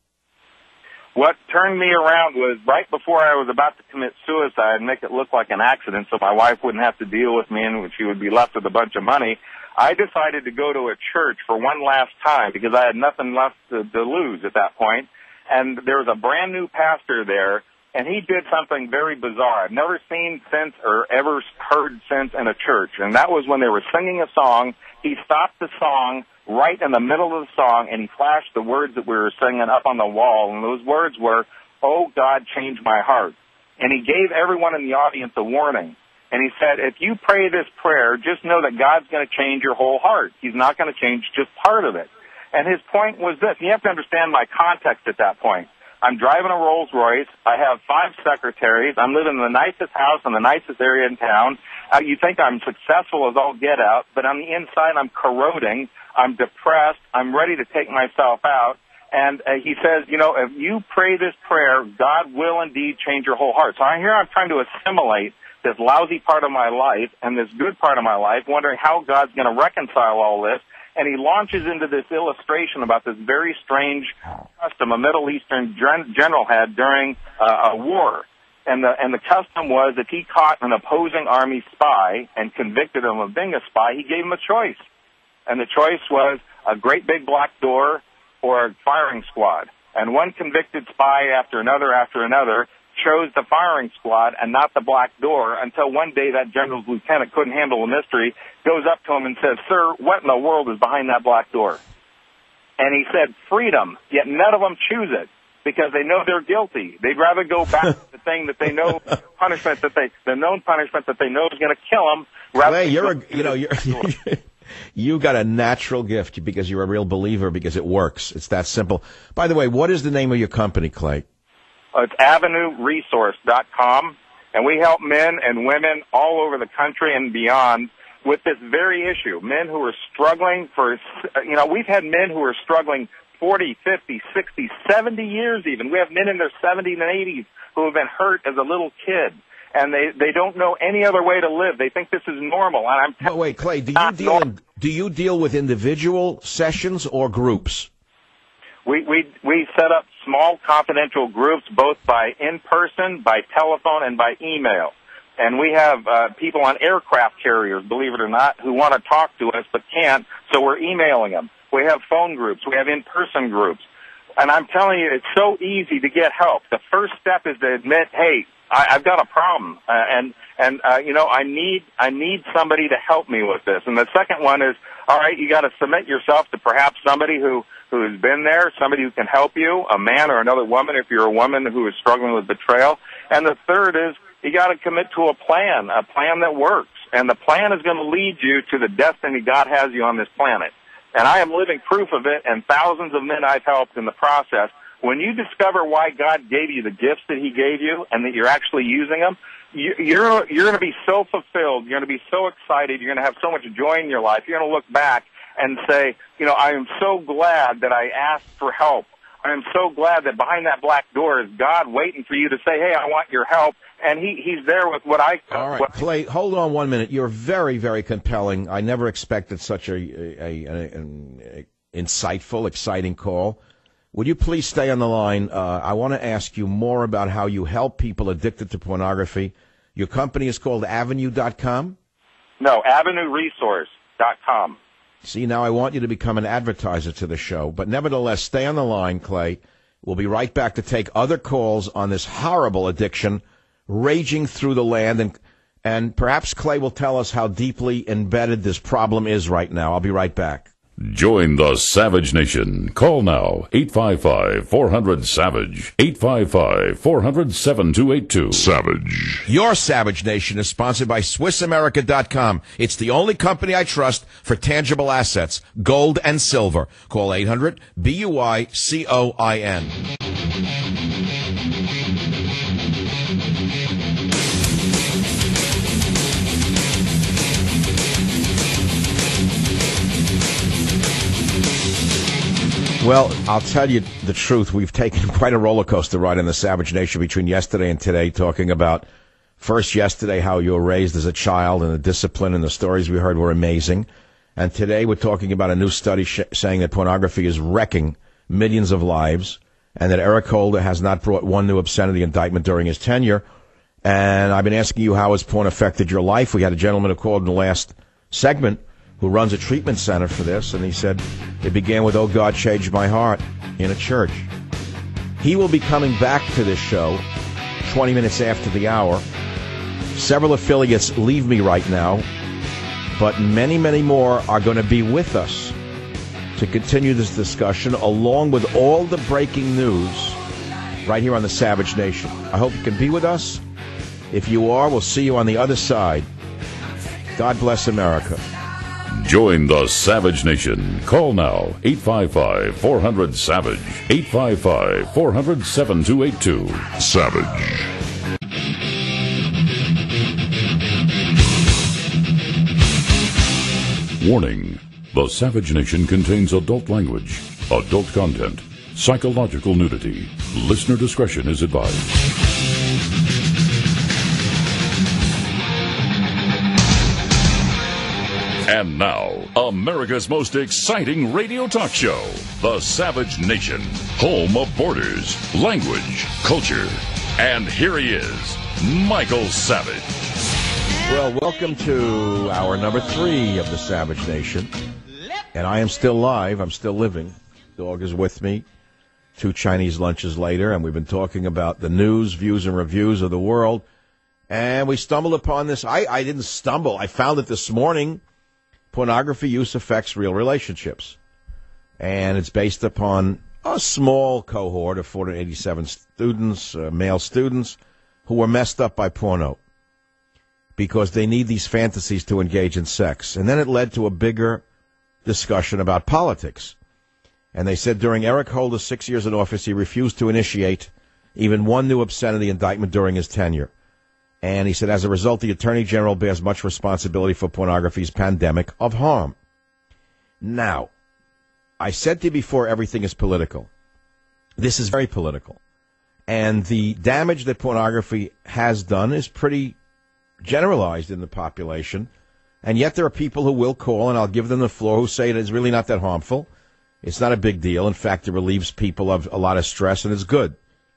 What turned me around was right before I was about to commit suicide and make it look like an accident, so my wife wouldn't have to deal with me and she would be left with a bunch of money. I decided to go to a church for one last time because I had nothing left to, to lose at that point. And there was a brand new pastor there, and he did something very bizarre I've never seen since or ever heard since in a church. And that was when they were singing a song. He stopped the song right in the middle of the song, and he flashed the words that we were singing up on the wall. And those words were, "Oh, God, change my heart." And he gave everyone in the audience a warning. And he said, if you pray this prayer, just know that God's going to change your whole heart. He's not going to change just part of it. And his point was this. You have to understand my context at that point. I'm driving a Rolls Royce. I have five secretaries. I'm living in the nicest house in the nicest area in town. Uh, you think I'm successful as all get out, but on the inside I'm corroding. I'm depressed. I'm ready to take myself out. And uh, he says, you know, if you pray this prayer, God will indeed change your whole heart. So I here I'm trying to assimilate this lousy part of my life and this good part of my life, wondering how God's going to reconcile all this. And he launches into this illustration about this very strange custom a Middle Eastern gen- general had during uh, a war. And the and the custom was if he caught an opposing army spy and convicted him of being a spy, he gave him a choice. And the choice was a great big black door or a firing squad. And one convicted spy after another after another chose the firing squad and not the black door until one day that general's lieutenant couldn't handle the mystery, goes up to him and says, "Sir, what in the world is behind that black door?" And he said, "Freedom," yet none of them choose it because they know they're guilty. They'd rather go back to the thing that they know, punishment that they, the known punishment that they know is going to kill them. Rather Clay, you're, a, you know, you're, you got a natural gift because you're a real believer because it works. It's that simple. By the way, what is the name of your company, Clay? Uh, it's avenue resource dot com, and we help men and women all over the country and beyond with this very issue. Men who are struggling for, you know, we've had men who are struggling forty, fifty, sixty, seventy years even. We have men in their seventies and eighties who have been hurt as a little kid, and they, they don't know any other way to live. They think this is normal. And I'm but wait, Clay, do you deal in, do you deal with individual sessions or groups? We, we, we set up small confidential groups both by in-person, by telephone, and by email. And we have uh, people on aircraft carriers, believe it or not, who want to talk to us but can't, so we're emailing them. We have phone groups. We have in-person groups. And I'm telling you, it's so easy to get help. The first step is to admit, hey, I, I've got a problem, uh, and and uh, you know, I need I need somebody to help me with this. And the second one is, all right, you got to submit yourself to perhaps somebody who who has been there, somebody who can help you, a man or another woman if you're a woman who is struggling with betrayal. And the third is you got to commit to a plan, a plan that works. And the plan is going to lead you to the destiny God has you on this planet. And I am living proof of it, and thousands of men I've helped in the process. When you discover why God gave you the gifts that He gave you and that you're actually using them, you, you're you're going to be so fulfilled. You're going to be so excited. You're going to have so much joy in your life. You're going to look back and say, you know, I am so glad that I asked for help. I am so glad that behind that black door is God waiting for you to say, hey, I want your help. And he, he's there with what I... All right, what, Clay, hold on one minute. You're very, very compelling. I never expected such a, a, a, an insightful, exciting call. Would you please stay on the line? Uh, I want to ask you more about how you help people addicted to pornography. Your company is called avenue dot com? No, avenue resource dot com. See, now I want you to become an advertiser to the show. But nevertheless, stay on the line, Clay. We'll be right back to take other calls on this horrible addiction raging through the land, and and perhaps Clay will tell us how deeply embedded this problem is right now. I'll be right back. Join the Savage Nation. Call now, eight five five, four hundred, SAVAGE, eight five five, four hundred, seven two eight two. Savage. Your Savage Nation is sponsored by Swiss America dot com. It's the only company I trust for tangible assets, gold and silver. Call eight hundred, B U I C O I N. Well, I'll tell you the truth. We've taken quite a roller coaster ride in the Savage Nation between yesterday and today, talking about first yesterday how you were raised as a child and the discipline and the stories we heard were amazing. And today we're talking about a new study sh- saying that pornography is wrecking millions of lives and that Eric Holder has not brought one new obscenity indictment during his tenure. And I've been asking you how has porn affected your life. We had a gentleman who called in the last segment who runs a treatment center for this, and he said it began with, "Oh, God changed my heart," in a church. He will be coming back to this show twenty minutes after the hour. Several affiliates leave me right now, but many, many more are going to be with us to continue this discussion, along with all the breaking news right here on the Savage Nation. I hope you can be with us. If you are, we'll see you on the other side. God bless America. Join the Savage Nation. Call now, eight five five, four hundred, SAVAGE, eight five five, four hundred, seven two eight two. Savage. Warning. The Savage Nation contains adult language, adult content, psychological nudity. Listener discretion is advised. And now, America's most exciting radio talk show, The Savage Nation, home of borders, language, culture, And here he is, Michael Savage. Well, welcome to hour number three of the Savage Nation. And I am still live. I'm still living. Dog is with me. Two Chinese lunches later, and we've been talking about the news, views, and reviews of the world. And we stumbled upon this. I, I didn't stumble. I found it this morning. Pornography use affects real relationships. And it's based upon a small cohort of four hundred eighty-seven students, uh, male students, who were messed up by porno because they need these fantasies to engage in sex. And then it led to a bigger discussion about politics. And they said during Eric Holder's six years in office, he refused to initiate even one new obscenity indictment during his tenure. And he said, as a result, the Attorney General bears much responsibility for pornography's pandemic of harm. Now, I said to you before, everything is political. This is very political. And the damage that pornography has done is pretty generalized in the population. And yet there are people who will call, and I'll give them the floor, who say it is really not that harmful. It's not a big deal. In fact, it relieves people of a lot of stress, and it's good.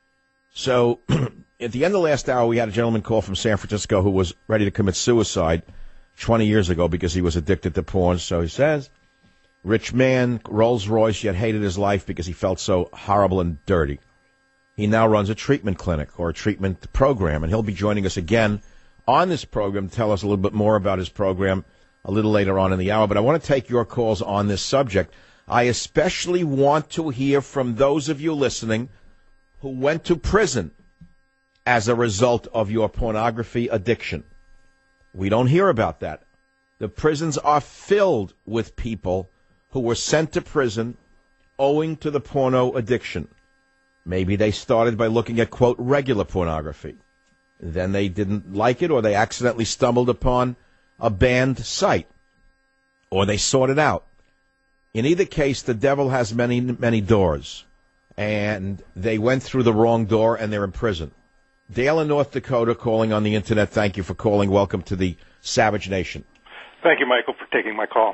So at the end of the last hour, we had a gentleman call from San Francisco who was ready to commit suicide twenty years ago because he was addicted to porn. So he says, rich man, Rolls Royce, yet hated his life because he felt so horrible and dirty. He now runs a treatment clinic or a treatment program, and he'll be joining us again on this program to tell us a little bit more about his program a little later on in the hour. But I want to take your calls on this subject. I especially want to hear from those of you listening who went to prison as a result of your pornography addiction. We don't hear about that. The prisons are filled with people who were sent to prison owing to the porno addiction. Maybe they started by looking at, quote, regular pornography. Then they didn't like it, or they accidentally stumbled upon a banned site, or they sought it out. In either case, the devil has many, many doors, and they went through the wrong door, and they're in prison. Dale in North Dakota calling on the Internet. Thank you for calling. Welcome to the Savage Nation. Thank you, Michael, for taking my call.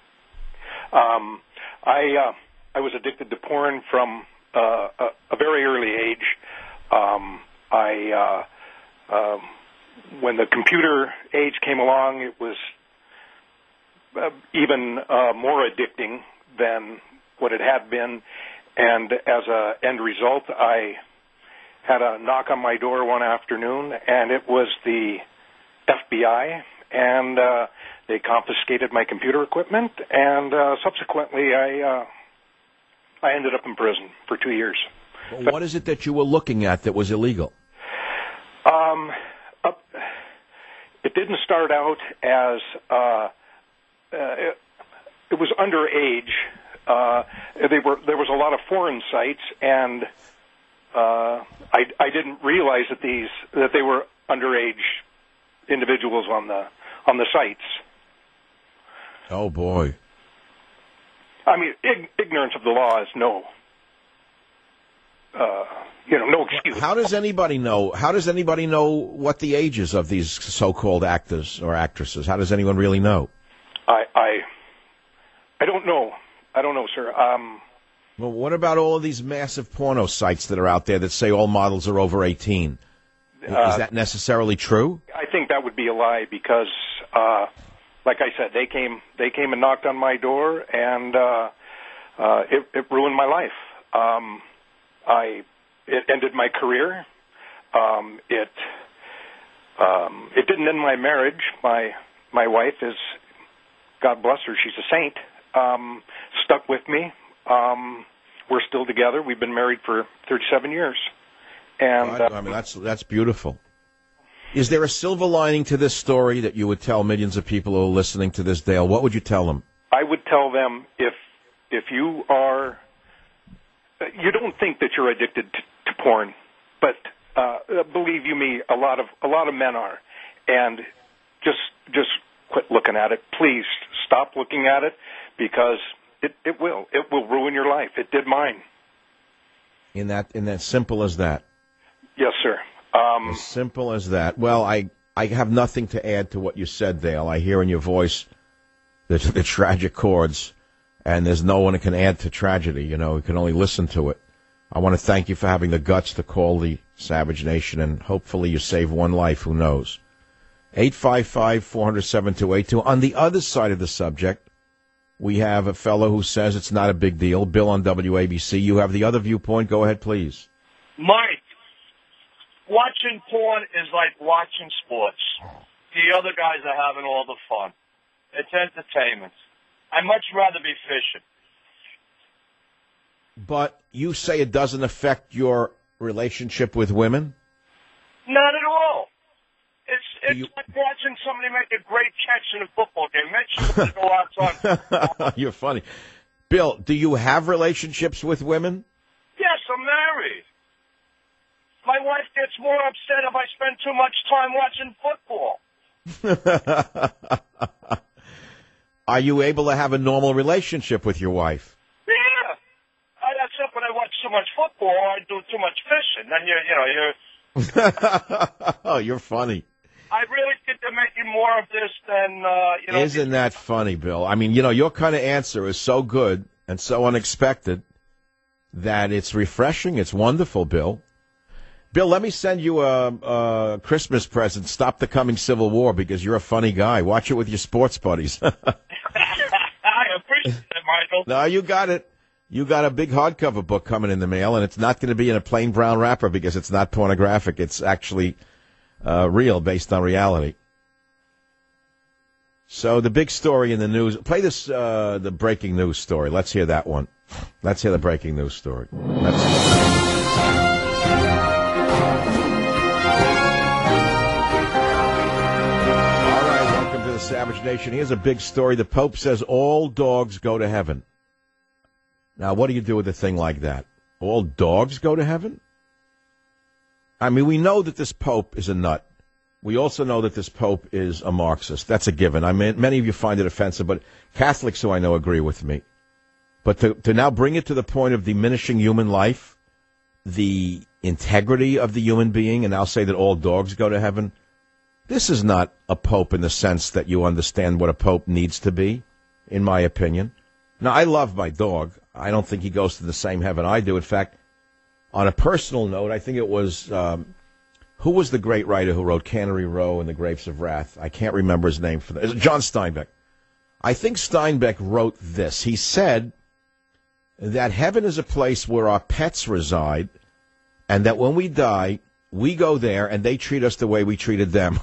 Um, I uh, I was addicted to porn from uh, a, a very early age. Um, I uh, uh, when the computer age came along, it was uh, even uh, more addicting than what it had been. And as a end result, I had a knock on my door one afternoon, and it was the F B I, and uh, they confiscated my computer equipment, and uh, subsequently I uh, I ended up in prison for two years. Well, what is it that you were looking at that was illegal? Um, uh, it didn't start out as uh, uh, it, it was underage. Uh, they were there was a lot of foreign sites, and uh, I I didn't realize that these that they were underage individuals on the on the sites. Oh boy! I mean, ig- ignorance of the law is no, uh, you know, no excuse. How does anybody know? How does anybody know what the ages of these so-called actors or actresses? How does anyone really know? I I, I don't know. I don't know, sir. Um, well, what about all of these massive porno sites that are out there that say all models are over eighteen? Uh, Is that necessarily true? I think that would be a lie because, uh, like I said, they came they came and knocked on my door, and uh, uh, it, it ruined my life. Um, I it ended my career. Um, it um, it didn't end my marriage. My my wife is, God bless her, she's a saint. Um, stuck with me. Um, we're still together. We've been married for thirty-seven years. And I, I mean, that's that's beautiful. Is there a silver lining to this story that you would tell millions of people who are listening to this, Dale? What would you tell them? I would tell them if if you are, you don't think that you're addicted to, to porn, but uh, believe you me, a lot of a lot of men are, and just just quit looking at it. Please stop looking at it because it, it will it will ruin your life. It did mine. In that in that simple as that. Yes, sir. Um, as simple as that. Well, I, I have nothing to add to what you said, Dale. I hear in your voice the, the tragic chords, and there's no one who can add to tragedy. You know, you can only listen to it. I want to thank you for having the guts to call the Savage Nation, and hopefully you save one life. Who knows? eight five five, four hundred, seven two eight two. On the other side of the subject, we have a fellow who says it's not a big deal. Bill on W A B C. You have the other viewpoint. Go ahead, please. Mike, watching porn is like watching sports. The other guys are having all the fun. It's entertainment. I'd much rather be fishing. But you say it doesn't affect your relationship with women? Not at all. It's it's you... like watching somebody make a great catch in a football game. Makes you want to go outside. You're funny. Bill, do you have relationships with women? Yes, I'm married. My wife gets more upset if I spend too much time watching football. Are you able to have a normal relationship with your wife? Yeah. I, except when I watch too much football, I do too much fishing. Then, you you know, you're... Oh, you're funny. I really think they're making more of this than, uh, you know... Isn't that funny, Bill? I mean, you know, your kind of answer is so good and so unexpected that it's refreshing. It's wonderful, Bill. Bill, let me send you a, a Christmas present. Stop the coming Civil War, because you're a funny guy. Watch it with your sports buddies. I appreciate it, Michael. No, you got it. You got a big hardcover book coming in the mail, and it's not going to be in a plain brown wrapper because it's not pornographic. It's actually uh, real, based on reality. So the big story in the news. Play this, uh, the breaking news story. Let's hear that one. Let's hear the breaking news story. Let's. Savage Nation. Here's a big story. The Pope says all dogs go to heaven. Now, what do you do with a thing like that? All dogs go to heaven? I mean, we know that this Pope is a nut. We also know that this Pope is a Marxist. That's a given. I mean, many of you find it offensive, but Catholics who I know agree with me. But to, to now bring it to the point of diminishing human life, the integrity of the human being, and now say that all dogs go to heaven, this is not a pope in the sense that you understand what a pope needs to be, in my opinion. Now, I love my dog. I don't think he goes to the same heaven I do. In fact, on a personal note, I think it was, um, who was the great writer who wrote Cannery Row and The Grapes of Wrath? I can't remember his name for that. John Steinbeck. I think Steinbeck wrote this. He said that heaven is a place where our pets reside, and that when we die, we go there, and they treat us the way we treated them.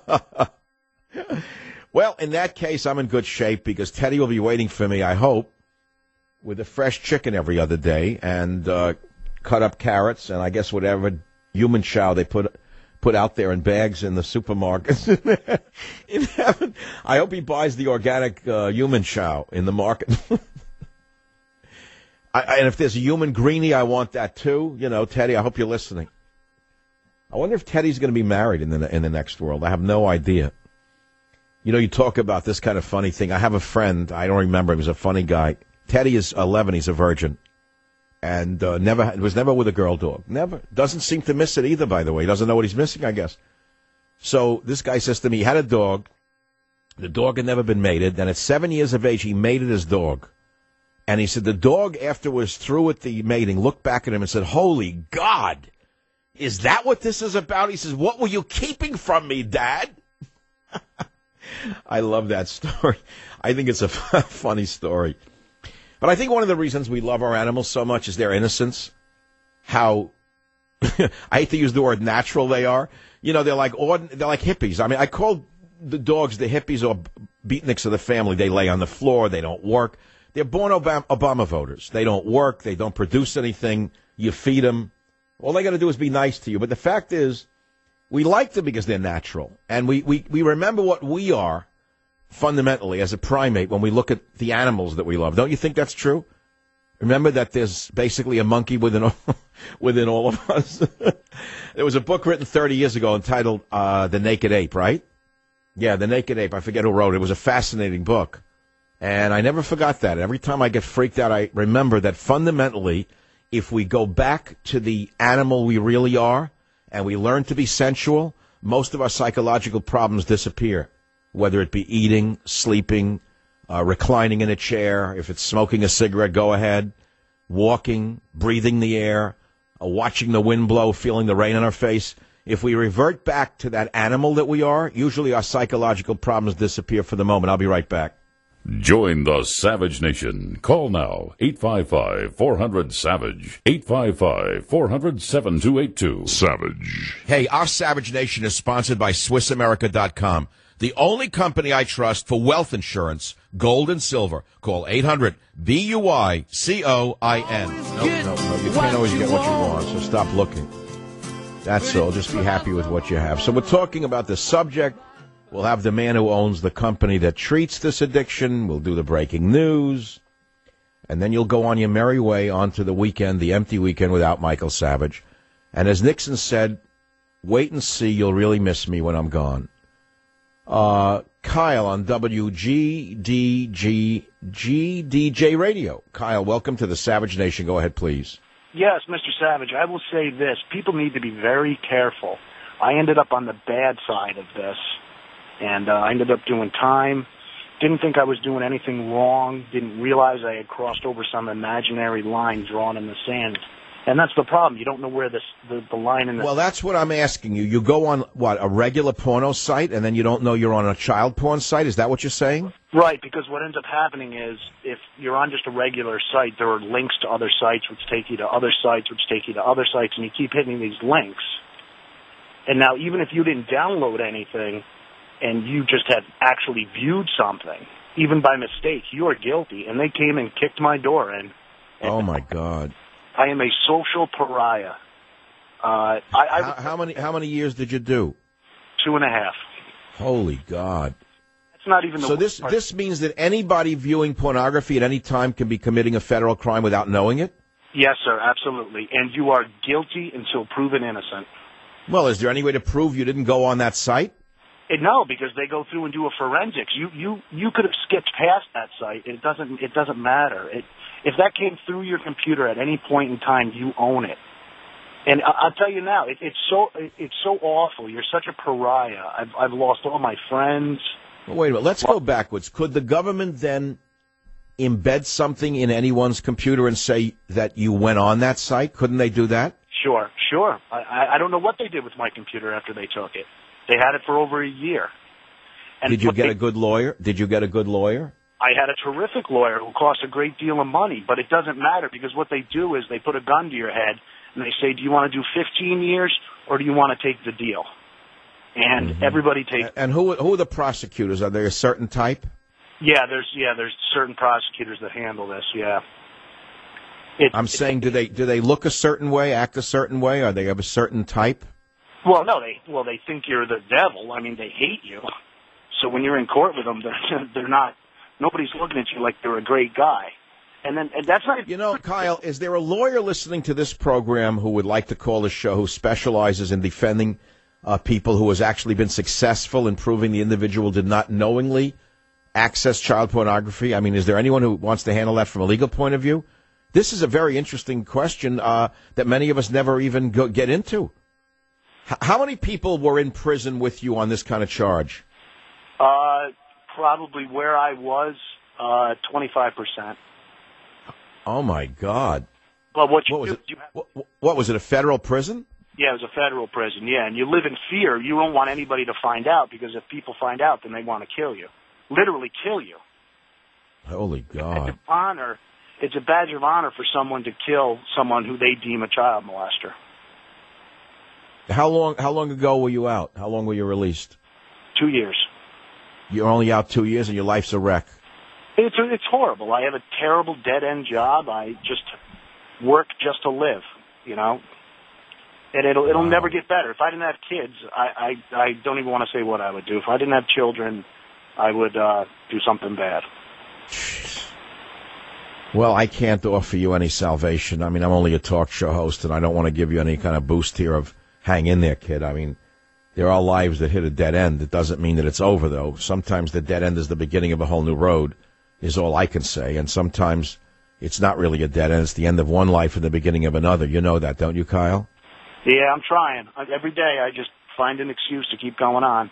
Well, in that case, I'm in good shape, because Teddy will be waiting for me, I hope, with a fresh chicken every other day, and uh, cut up carrots, and I guess whatever human chow they put put out there in bags in the supermarkets. In heaven, I hope he buys the organic uh, human chow in the market. I, and if there's a human greenie, I want that too. You know, Teddy, I hope you're listening. I wonder if Teddy's going to be married in the in the next world. I have no idea. You know, you talk about this kind of funny thing. I have a friend. I don't remember. He was a funny guy. Teddy is eleven. He's a virgin, and uh, never was never with a girl dog. Never. Doesn't seem to miss it either. By the way, he doesn't know what he's missing, I guess. So this guy says to me, he had a dog. The dog had never been mated. Then at seven years of age, he mated his dog. And he said the dog, after was through with the mating, looked back at him and said, "Holy God! Is that what this is about?" He says, "What were you keeping from me, Dad?" I love that story. I think it's a funny story. But I think one of the reasons we love our animals so much is their innocence. How, I hate to use the word natural they are. You know, they're like ordin- they're like hippies. I mean, I call the dogs the hippies or beatniks of the family. They lay on the floor. They don't work. They're born Obama, Obama voters. They don't work. They don't produce anything. You feed them. All they got to do is be nice to you. But the fact is, we like them because they're natural. And we, we, we remember what we are fundamentally as a primate when we look at the animals that we love. Don't you think that's true? Remember that there's basically a monkey within, within all of us. There was a book written thirty years ago entitled uh, The Naked Ape, right? Yeah, The Naked Ape. I forget who wrote it. It was a fascinating book. And I never forgot that. Every time I get freaked out, I remember that fundamentally, if we go back to the animal we really are, and we learn to be sensual, most of our psychological problems disappear, whether it be eating, sleeping, uh, reclining in a chair. If it's smoking a cigarette, go ahead. walking, breathing the air, uh, watching the wind blow, feeling the rain on our face, if we revert back to that animal that we are, usually our psychological problems disappear for the moment. I'll be right back. Join the Savage Nation. Call now, eight five five, four hundred, SAVAGE, eight five five, four hundred, seven two eight two. Savage. Hey, our Savage Nation is sponsored by Swiss America dot com, the only company I trust for wealth insurance, gold and silver. Call eight hundred, B U I C O I N. No, no, no, you can't always get what you want, so stop looking. That's all. Just be happy with what you have. So we're talking about the subject. We'll have the man who owns the company that treats this addiction. We'll do the breaking news. And then you'll go on your merry way onto the weekend, the empty weekend without Michael Savage. And as Nixon said, wait and see, you'll really miss me when I'm gone. Uh, Kyle on W G D G G D J Radio. Kyle, welcome to the Savage Nation. Go ahead, please. Yes, Mister Savage, I will say this. People need to be very careful. I ended up on the bad side of this. And uh, I ended up doing time. Didn't think I was doing anything wrong. Didn't realize I had crossed over some imaginary line drawn in the sand. And that's the problem. You don't know where this, the, the line in the... Well, that's what I'm asking you. You go on, what, a regular porno site, and then you don't know you're on a child porn site? Is that what you're saying? Right, because what ends up happening is if you're on just a regular site, there are links to other sites which take you to other sites, which take you to other sites, and you keep hitting these links. And now, even if you didn't download anything... and you just had actually viewed something, even by mistake, you are guilty. And they came and kicked my door in. Oh, my God. I am a social pariah. Uh, I, I, how, how many how many years did you do? Two and a half. Holy God. That's not even the So this, part. this means that anybody viewing pornography at any time can be committing a federal crime without knowing it? Yes, sir, absolutely. And you are guilty until proven innocent. Well, is there any way to prove you didn't go on that site? It, no, because they go through and do a forensics. You you you could have skipped past that site. It doesn't it doesn't matter. It, if that came through your computer at any point in time, you own it. And I, I'll tell you now, it, it's so it, it's so awful. You're such a pariah. I've I've lost all my friends. Well, wait a minute. Let's go backwards. Could the government then embed something in anyone's computer and say that you went on that site? Couldn't they do that? Sure, sure. I I, I don't know what they did with my computer after they took it. They had it for over a year. And Did you get they, a good lawyer? Did you get a good lawyer? I had a terrific lawyer who cost a great deal of money, but it doesn't matter because what they do is they put a gun to your head and they say, do you want to do fifteen years or do you want to take the deal? And mm-hmm. everybody takes... And who who are the prosecutors? Are they a certain type? Yeah, there's yeah, there's certain prosecutors that handle this, yeah. It, I'm saying, do they do they look a certain way, act a certain way? Are they of a certain type? Well, no, they well they think you're the devil. I mean, they hate you. So when you're in court with them, they're they're not. Nobody's looking at you like you're a great guy. And then and that's not. You know, Kyle, is there a lawyer listening to this program who would like to call the show who specializes in defending uh, people who has actually been successful in proving the individual did not knowingly access child pornography? I mean, is there anyone who wants to handle that from a legal point of view? This is a very interesting question uh, that many of us never even go, get into. How many people were in prison with you on this kind of charge? Uh, probably where I was, uh, twenty-five percent. Oh, my God. Well, what, you what was do, it? You have, what, what was it, a federal prison? Yeah, it was a federal prison, yeah. And you live in fear. You don't want anybody to find out because if people find out, then they want to kill you. Literally kill you. Holy God. It's an honor. It's a badge of honor for someone to kill someone who they deem a child molester. How long How long ago were you out? How long were you released? Two years. You're only out two years and your life's a wreck. It's it's horrible. I have a terrible dead-end job. I just work just to live, you know. And it'll it'll wow. never get better. If I didn't have kids, I, I, I don't even want to say what I would do. If I didn't have children, I would uh, do something bad. Well, I can't offer you any salvation. I mean, I'm only a talk show host, and I don't want to give you any kind of boost here of hang in there, kid. I mean, there are lives that hit a dead end. It doesn't mean that it's over, though. Sometimes the dead end is the beginning of a whole new road, is all I can say. And sometimes it's not really a dead end. It's the end of one life and the beginning of another. You know that, don't you, Kyle? Yeah, I'm trying. Every day I just find an excuse to keep going on.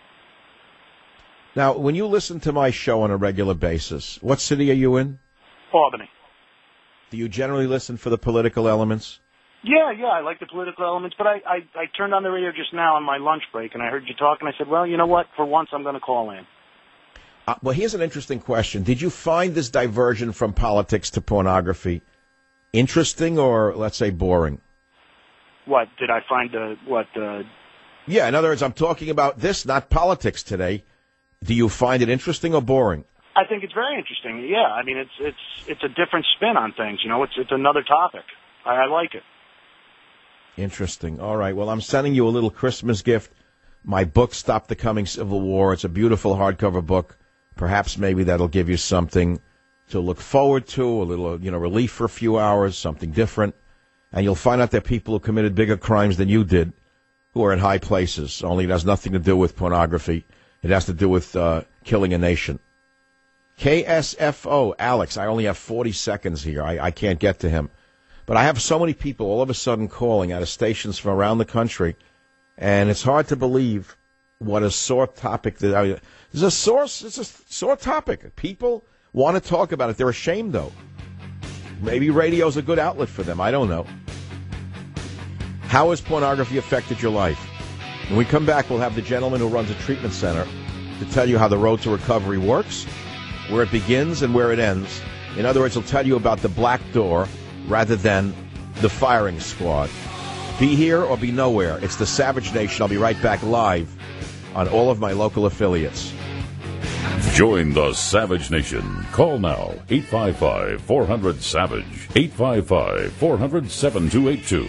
Now, when you listen to my show on a regular basis, what city are you in? Albany. Do you generally listen for the political elements? Yeah, yeah, I like the political elements, but I, I, I turned on the radio just now on my lunch break, and I heard you talk, and I said, well, you know what? For once, I'm going to call in. Uh, well, here's an interesting question. Did you find this diversion from politics to pornography interesting or, let's say, boring? What, did I find, uh, what, uh... Yeah, in other words, I'm talking about this, not politics today. Do you find it interesting or boring? I think it's very interesting, yeah. I mean, it's it's it's a different spin on things, you know. It's it's another topic. I, I like it. Interesting. All right. Well, I'm sending you a little Christmas gift. My book, Stop the Coming Civil War. It's a beautiful hardcover book. Perhaps maybe that'll give you something to look forward to, a little, you know, relief for a few hours, something different. And you'll find out that people who committed bigger crimes than you did, who are in high places, only it has nothing to do with pornography. It has to do with uh, killing a nation. K S F O, Alex, I only have forty seconds here. I, I can't get to him. But I have so many people all of a sudden calling out of stations from around the country, and it's hard to believe what a sore topic that I mean, it's a sore it's a sore topic. People want to talk about it. They're ashamed, though. Maybe radio's a good outlet for them. I don't know. How has pornography affected your life? When we come back, we'll have the gentleman who runs a treatment center to tell you how the road to recovery works, where it begins and where it ends. In other words, he'll tell you about the black door rather than the firing squad. Be here or be nowhere. It's the Savage Nation. I'll be right back live on all of my local affiliates. Join the Savage Nation. Call now, eight five five, four hundred, SAVAGE, eight five five, four hundred, seven two eight two.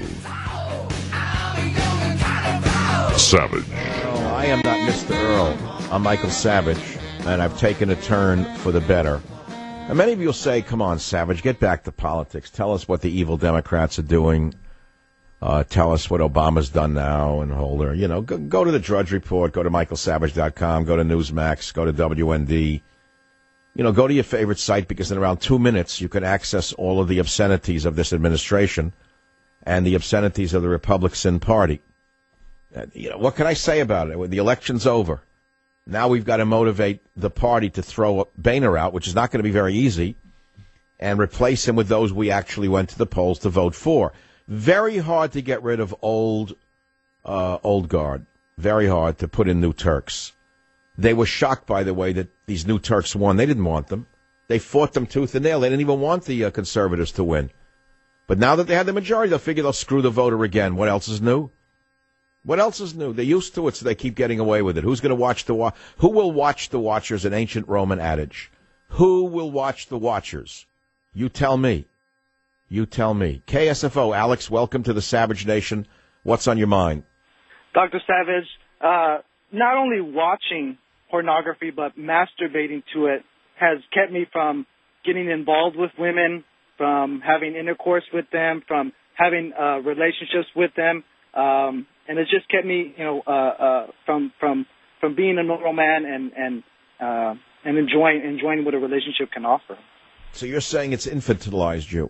Savage. Oh, I am not Mister Earl. I'm Michael Savage, and I've taken a turn for the better. And many of you will say, come on, Savage, get back to politics. Tell us what the evil Democrats are doing. Uh, tell us what Obama's done now and Holder. You know, go, go to the Drudge Report, go to michael savage dot com, go to Newsmax, go to W N D. You know, go to your favorite site because in around two minutes you can access all of the obscenities of this administration and the obscenities of the Republican Party. Uh, you know, what can I say about it? The election's over. Now we've got to motivate the party to throw Boehner out, which is not going to be very easy, and replace him with those we actually went to the polls to vote for. Very hard to get rid of old, uh, old guard. Very hard to put in new Turks. They were shocked, by the way, that these new Turks won. They didn't want them. They fought them tooth and nail. They didn't even want the uh, conservatives to win. But now that they had the majority, they'll figure they'll screw the voter again. What else is new? What else is new? They're used to it, so they keep getting away with it. Who's going to watch the wa- Who will watch the watchers? An ancient Roman adage. Who will watch the watchers? You tell me. You tell me. K S F O, Alex, welcome to the Savage Nation. What's on your mind? Doctor Savage, uh, not only watching pornography but masturbating to it has kept me from getting involved with women, from having intercourse with them, from having uh, relationships with them. Um, and it's just kept me, you know, uh, uh, from from from being a normal man and and uh, and enjoying enjoying what a relationship can offer. So you're saying it's infantilized you?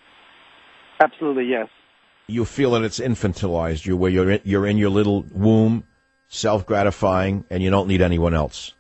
Absolutely, yes. You feel that it's infantilized you, where you're in, you're in your little womb, self-gratifying, and you don't need anyone else.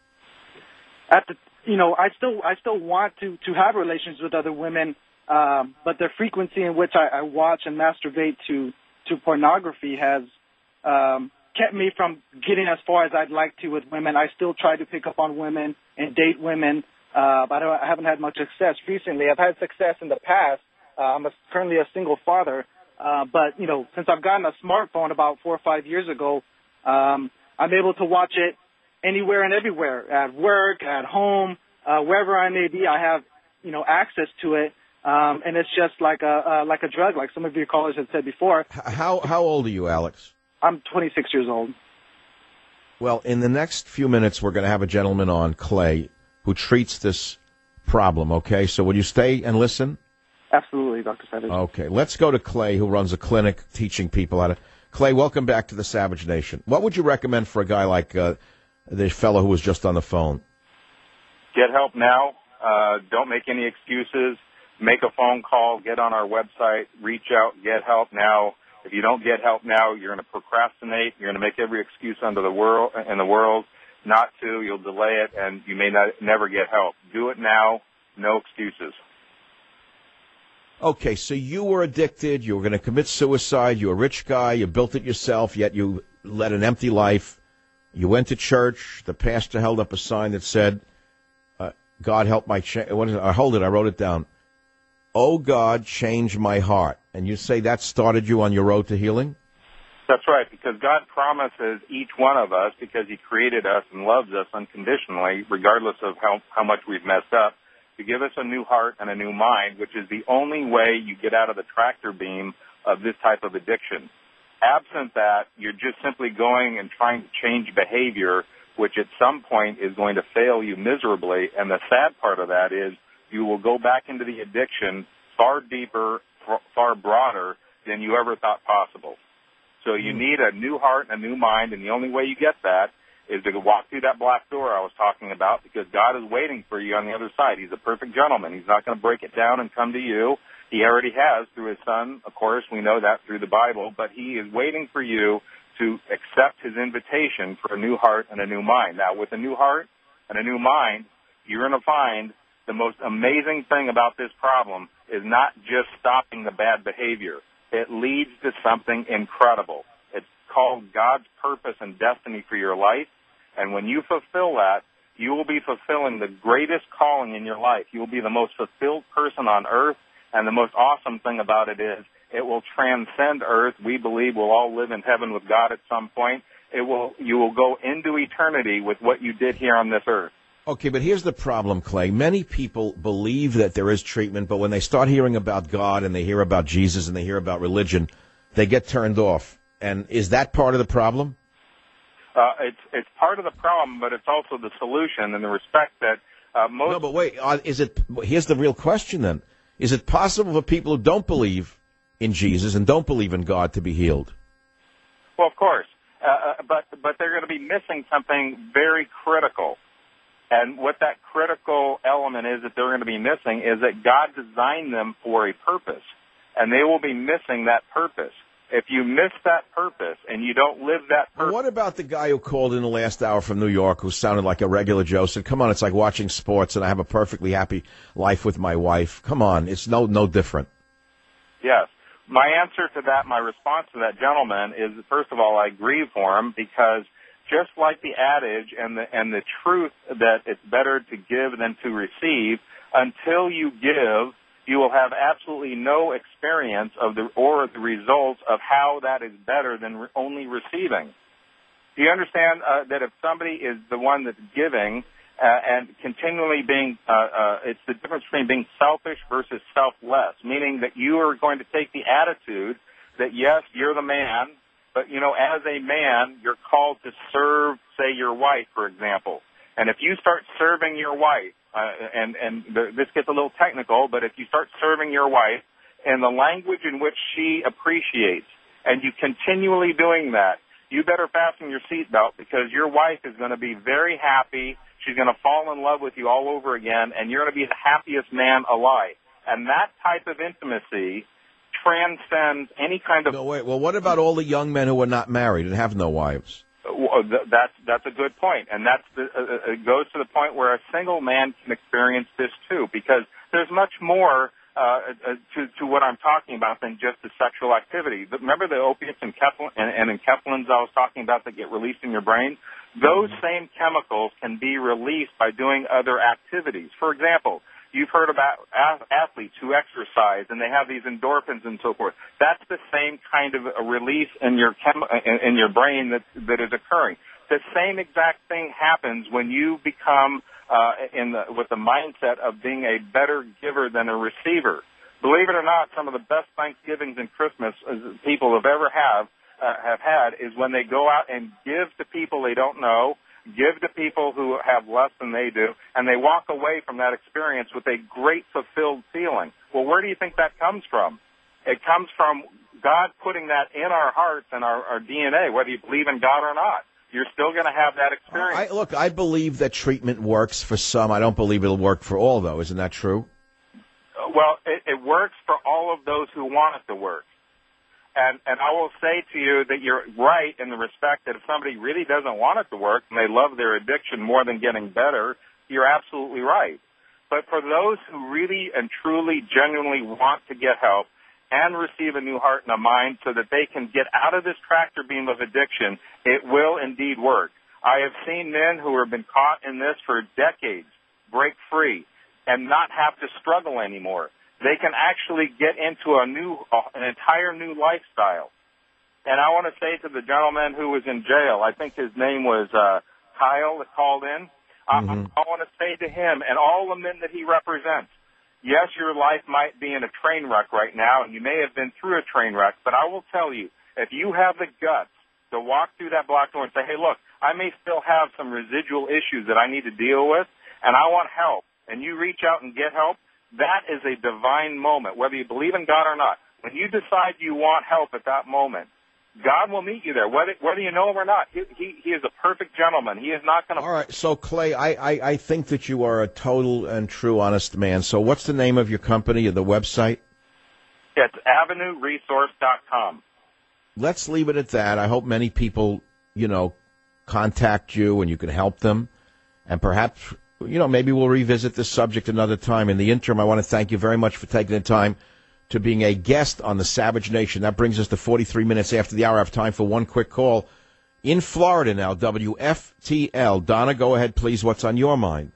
At the, you know, I still I still want to to have relations with other women, um, but the frequency in which I, I watch and masturbate to to pornography has um, kept me from getting as far as I'd like to with women. I still try to pick up on women and date women, uh, but I, don't, I haven't had much success recently. I've had success in the past. Uh, I'm a, currently a single father, uh, but, you know, since I've gotten a smartphone about four or five years ago, um, I'm able to watch it anywhere and everywhere, at work, at home, uh, wherever I may be. I have, you know, access to it. Um, and it's just like a uh, like a drug, like some of your callers have said before. How how old are you, Alex? I'm twenty-six years old. Well, in the next few minutes, we're going to have a gentleman on, Clay, who treats this problem, okay? So will you stay and listen? Absolutely, Doctor Savage. Okay, let's go to Clay, who runs a clinic teaching people how to... Clay, welcome back to the Savage Nation. What would you recommend for a guy like uh, the fellow who was just on the phone? Get help now. Uh, don't make any excuses. Make a phone call, get on our website, reach out, get help now. If you don't get help now, you're going to procrastinate. You're going to make every excuse under the world in the world not to. You'll delay it, and you may not never get help. Do it now. No excuses. Okay, so you were addicted. You were going to commit suicide. You're a rich guy. You built it yourself, yet you led an empty life. You went to church. The pastor held up a sign that said, uh, God help my... Cha- what is it? I hold it. I wrote it down. Oh, God, change my heart. And you say that started you on your road to healing? That's right, because God promises each one of us, because he created us and loves us unconditionally, regardless of how, how much we've messed up, to give us a new heart and a new mind, which is the only way you get out of the tractor beam of this type of addiction. Absent that, you're just simply going and trying to change behavior, which at some point is going to fail you miserably. And the sad part of that is you will go back into the addiction far deeper, far broader than you ever thought possible. So you need a new heart and a new mind, and the only way you get that is to walk through that black door I was talking about, because God is waiting for you on the other side. He's a perfect gentleman. He's not going to break it down and come to you. He already has through his son. Of course, we know that through the Bible, but he is waiting for you to accept his invitation for a new heart and a new mind. Now, with a new heart and a new mind, you're going to find the most amazing thing about this problem is not just stopping the bad behavior. It leads to something incredible. It's called God's purpose and destiny for your life. And when you fulfill that, you will be fulfilling the greatest calling in your life. You will be the most fulfilled person on earth. And the most awesome thing about it is it will transcend earth. We believe we'll all live in heaven with God at some point. It will, you will go into eternity with what you did here on this earth. Okay, but here's the problem, Clay. Many people believe that there is treatment, but when they start hearing about God and they hear about Jesus and they hear about religion, they get turned off. And is that part of the problem? Uh, it's it's part of the problem, but it's also the solution in the respect that uh, most... No, but wait, uh, is it? Here's the real question then. Is it possible for people who don't believe in Jesus and don't believe in God to be healed? Well, of course. Uh, but, but they're going to be missing something very critical. And what that critical element is that they're going to be missing is that God designed them for a purpose, and they will be missing that purpose. If you miss that purpose and you don't live that purpose... Well, what about the guy who called in the last hour from New York who sounded like a regular Joe, said, come on, it's like watching sports and I have a perfectly happy life with my wife. Come on, it's no no different. Yes. My answer to that, my response to that gentleman is, first of all, I grieve for him, because just like the adage and the and the truth that it's better to give than to receive, until you give, you will have absolutely no experience of the or the results of how that is better than re- only receiving. Do you understand uh, that if somebody is the one that's giving uh, and continually being, uh, uh, it's the difference between being selfish versus selfless, meaning that you are going to take the attitude that, yes, you're the man, but, you know, as a man, you're called to serve, say, your wife, for example. And if you start serving your wife, uh, and, and the, this gets a little technical, but if you start serving your wife in the language in which she appreciates, and you continually doing that, you better fasten your seatbelt, because your wife is going to be very happy. She's going to fall in love with you all over again, and you're going to be the happiest man alive. And that type of intimacy transcends any kind of... No, wait. Well, what about all the young men who are not married and have no wives? Well, that's that's a good point, and that's the, uh, it goes to the point where a single man can experience this too, because there's much more uh, to to what I'm talking about than just the sexual activity. But remember the opiates and, Kepl- and, and enkephalins I was talking about that get released in your brain? Those same chemicals can be released by doing other activities. For example, you've heard about athletes who exercise and they have these endorphins and so forth. That's the same kind of a release in your chem- in your brain that that is occurring. The same exact thing happens when you become uh, in the, with the mindset of being a better giver than a receiver. Believe it or not, some of the best Thanksgivings and Christmas people have ever have uh, have had is when they go out and give to people they don't know, give to people who have less than they do, and they walk away from that experience with a great fulfilled feeling. Well, where do you think that comes from? It comes from God putting that in our hearts and our, our D N A, whether you believe in God or not. You're still going to have that experience. I, look, I believe that treatment works for some. I don't believe it'll work for all, though. Isn't that true? Well, it, it works for all of those who want it to work. And, and I will say to you that you're right in the respect that if somebody really doesn't want it to work and they love their addiction more than getting better, you're absolutely right. But for those who really and truly, genuinely want to get help and receive a new heart and a mind so that they can get out of this tractor beam of addiction, it will indeed work. I have seen men who have been caught in this for decades break free and not have to struggle anymore. They can actually get into a new, uh, an entire new lifestyle. And I want to say to the gentleman who was in jail, I think his name was uh, Kyle that called in, mm-hmm. I, I want to say to him and all the men that he represents, yes, your life might be in a train wreck right now, and you may have been through a train wreck, but I will tell you, if you have the guts to walk through that black door and say, hey, look, I may still have some residual issues that I need to deal with, and I want help, and you reach out and get help, that is a divine moment, whether you believe in God or not. When you decide you want help at that moment, God will meet you there, whether, whether you know him or not. He, he, he is a perfect gentleman. He is not going to... All right, so, Clay, I, I, I think that you are a total and true honest man. So what's the name of your company or the website? It's avenue resource dot com. Let's leave it at that. I hope many people, you know, contact you and you can help them. And perhaps, you know, maybe we'll revisit this subject another time. In the interim, I want to thank you very much for taking the time to being a guest on the Savage Nation. That brings us to forty-three minutes after the hour. I have time for one quick call. In Florida now, W F T L. Donna, go ahead, please. What's on your mind?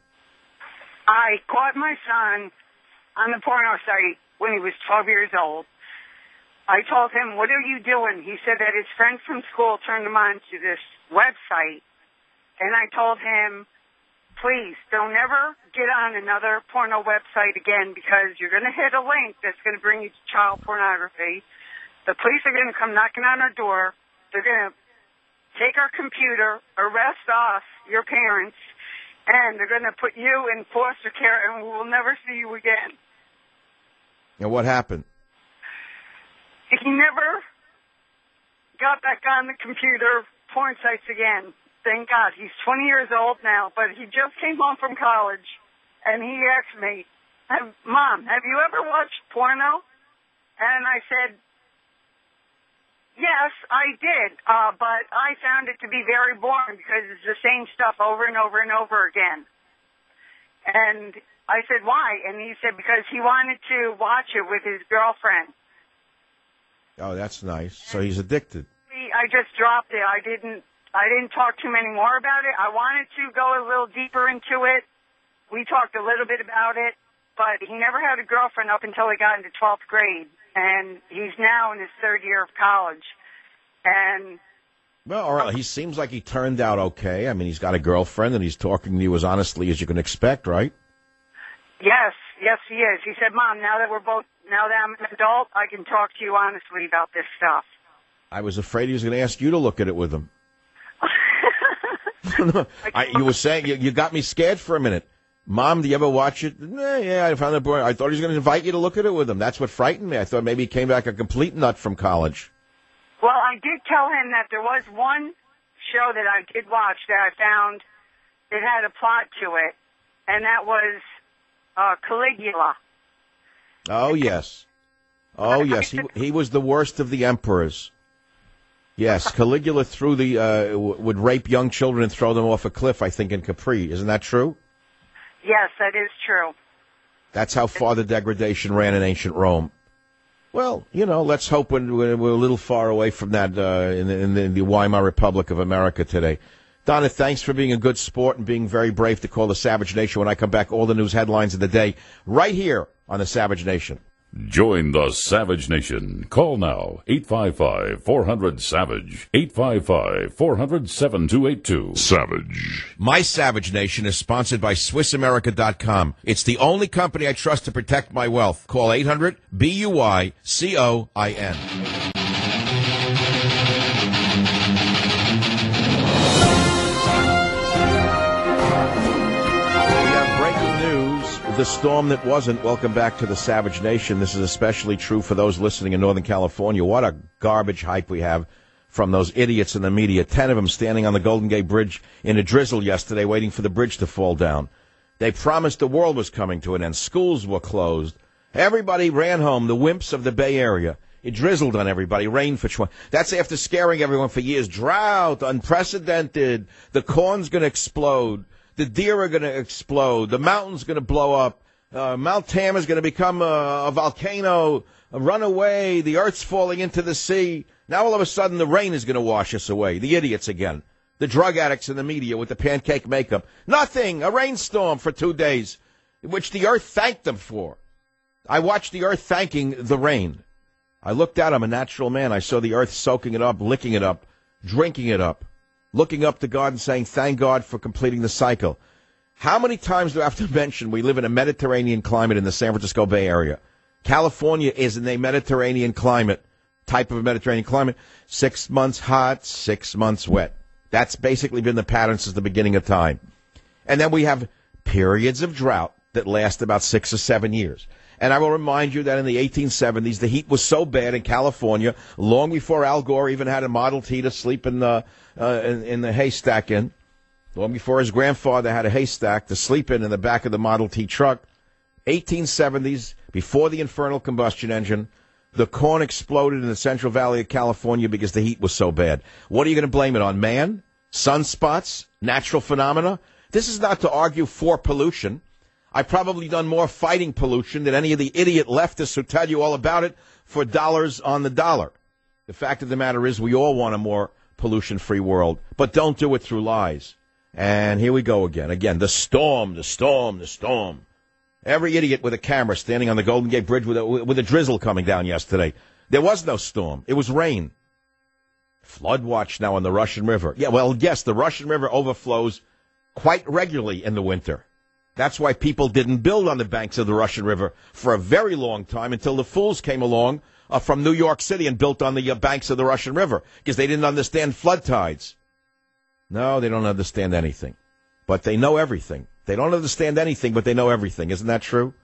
I caught my son on the porno site when he was twelve years old. I told him, what are you doing? He said that his friends from school turned him on to this website. And I told him, please, don't ever get on another porno website again because you're going to hit a link that's going to bring you to child pornography. The police are going to come knocking on our door. They're going to take our computer, arrest us, your parents, and they're going to put you in foster care and we will never see you again. And what happened? He never got back on the computer porn sites again. Thank God. He's twenty years old now, but he just came home from college, and he asked me, have, Mom, have you ever watched porno? And I said, yes, I did, uh, but I found it to be very boring because it's the same stuff over and over and over again. And I said, why? And he said, because he wanted to watch it with his girlfriend. Oh, that's nice. So he's addicted. I just dropped it. I didn't I didn't talk too many more about it. I wanted to go a little deeper into it. We talked a little bit about it, but he never had a girlfriend up until he got into twelfth grade, and he's now in his third year of college. And well, all right, he seems like he turned out okay. I mean, he's got a girlfriend, and he's talking to you as honestly as you can expect, right? Yes, yes, he is. He said, Mom, now that we're both, now that I'm an adult, I can talk to you honestly about this stuff. I was afraid he was going to ask you to look at it with him. I, you were saying, you, you got me scared for a minute. Mom, do you ever watch it? Nah, yeah, I found it boring. I thought he was going to invite you to look at it with him. That's what frightened me. I thought maybe he came back a complete nut from college. Well, I did tell him that there was one show that I did watch that I found it had a plot to it, and that was uh, Caligula. Oh, yes. Oh, yes. He he was the worst of the emperors. Yes, Caligula threw the uh, w- would rape young children and throw them off a cliff, I think, in Capri. Isn't that true? Yes, that is true. That's how far the degradation ran in ancient Rome. Well, you know, let's hope we're, we're a little far away from that uh, in, the, in, the, in the Weimar Republic of America today. Donna, thanks for being a good sport and being very brave to call the Savage Nation. When I come back, all the news headlines of the day right here on the Savage Nation. Join the Savage Nation. Call now, eight five five, four hundred, SAVAGE, eight five five, four hundred, seven two eight two. Savage. My Savage Nation is sponsored by Swiss America dot com. It's the only company I trust to protect my wealth. Call eight hundred, B U I C O I N. The storm that wasn't. Welcome back to the Savage Nation. This is especially true for those listening in Northern California. What a garbage hype we have from those idiots in the media. Ten of them standing on the Golden Gate Bridge in a drizzle yesterday waiting for the bridge to fall down. They promised the world was coming to an end. Schools were closed. Everybody ran home, the wimps of the Bay Area. It drizzled on everybody, rained for twenty. That's after scaring everyone for years. Drought, unprecedented. The corn's going to explode. The deer are going to explode. The mountain's going to blow up. Uh, Mount Tam is going to become a, a volcano, a runaway. The earth's falling into the sea. Now all of a sudden the rain is going to wash us away. The idiots again. The drug addicts in the media with the pancake makeup. Nothing. A rainstorm for two days, which the earth thanked them for. I watched the earth thanking the rain. I looked out. I'm a natural man. I saw the earth soaking it up, licking it up, drinking it up, looking up to God and saying, thank God for completing the cycle. How many times do I have to mention we live in a Mediterranean climate in the San Francisco Bay Area? California is in a Mediterranean climate, type of a Mediterranean climate. Six months hot, six months wet. That's basically been the pattern since the beginning of time. And then we have periods of drought that last about six or seven years. And I will remind you that in the eighteen seventies, the heat was so bad in California, long before Al Gore even had a Model T to sleep in the, uh, in, in the haystack in, long before his grandfather had a haystack to sleep in in the back of the Model T truck, eighteen seventies, before the infernal combustion engine, the corn exploded in the Central Valley of California because the heat was so bad. What are you going to blame it on, man? Sunspots? Natural phenomena? This is not to argue for pollution. I've probably done more fighting pollution than any of the idiot leftists who tell you all about it for dollars on the dollar. The fact of the matter is we all want a more pollution-free world, but don't do it through lies. And here we go again. Again, the storm, the storm, the storm. Every idiot with a camera standing on the Golden Gate Bridge with a, with a drizzle coming down yesterday. There was no storm. It was rain. Flood watch now on the Russian River. Yeah, well, yes, the Russian River overflows quite regularly in the winter. That's why people didn't build on the banks of the Russian River for a very long time until the fools came along uh, from New York City and built on the uh, banks of the Russian River because they didn't understand flood tides. No, they don't understand anything, but they know everything. They don't understand anything, but they know everything. Isn't that true?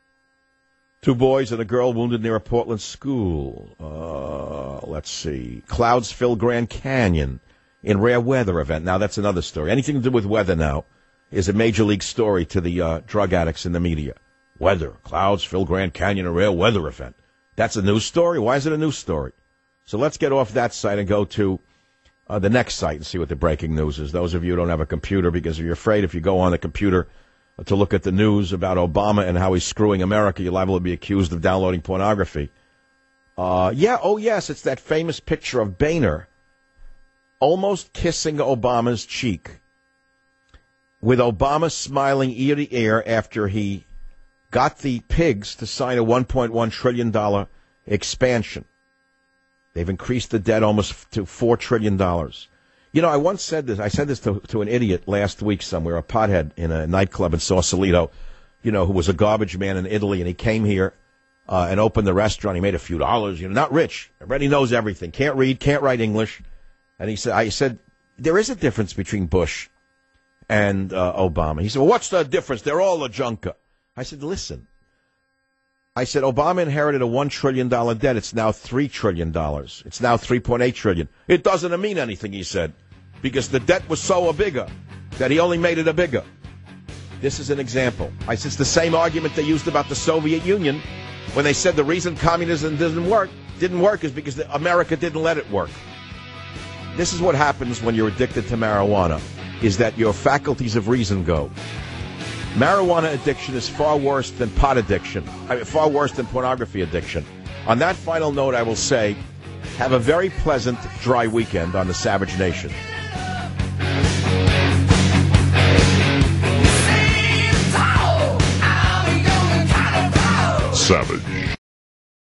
Two boys and a girl wounded near a Portland school. Uh, let's see. Clouds fill Grand Canyon in rare weather event. Now, that's another story. Anything to do with weather now is a major league story to the uh, drug addicts in the media. Weather. Clouds fill Grand Canyon, a rare weather event. That's a news story? Why is it a news story? So let's get off that site and go to uh, the next site and see what the breaking news is. Those of you who don't have a computer because you're afraid if you go on the computer to look at the news about Obama and how he's screwing America, you're liable to be accused of downloading pornography. Uh, yeah, oh yes, it's that famous picture of Boehner almost kissing Obama's cheek, with Obama smiling ear to ear after he got the pigs to sign a one point one trillion dollars expansion. They've increased the debt almost to four trillion dollars. You know, I once said this. I said this to, to an idiot last week somewhere, a pothead in a nightclub in Sausalito, you know, who was a garbage man in Italy, and he came here uh, and opened the restaurant. He made a few dollars, you know, not rich. Already knows everything. Can't read, can't write English. And he said, I said, there is a difference between Bush and uh, Obama. He said, well, what's the difference? They're all a junker. I said, listen. I said, Obama inherited a one trillion dollars debt. It's now three trillion dollars. It's now three point eight trillion dollars. It doesn't mean anything, he said, because the debt was so a bigger that he only made it a bigger. This is an example. I said, it's the same argument they used about the Soviet Union when they said the reason communism didn't work, didn't work is because America didn't let it work. This is what happens when you're addicted to marijuana, is that your faculties of reason go. Marijuana addiction is far worse than pot addiction, I mean, far worse than pornography addiction. On that final note, I will say, have a very pleasant, dry weekend on the Savage Nation. Savage.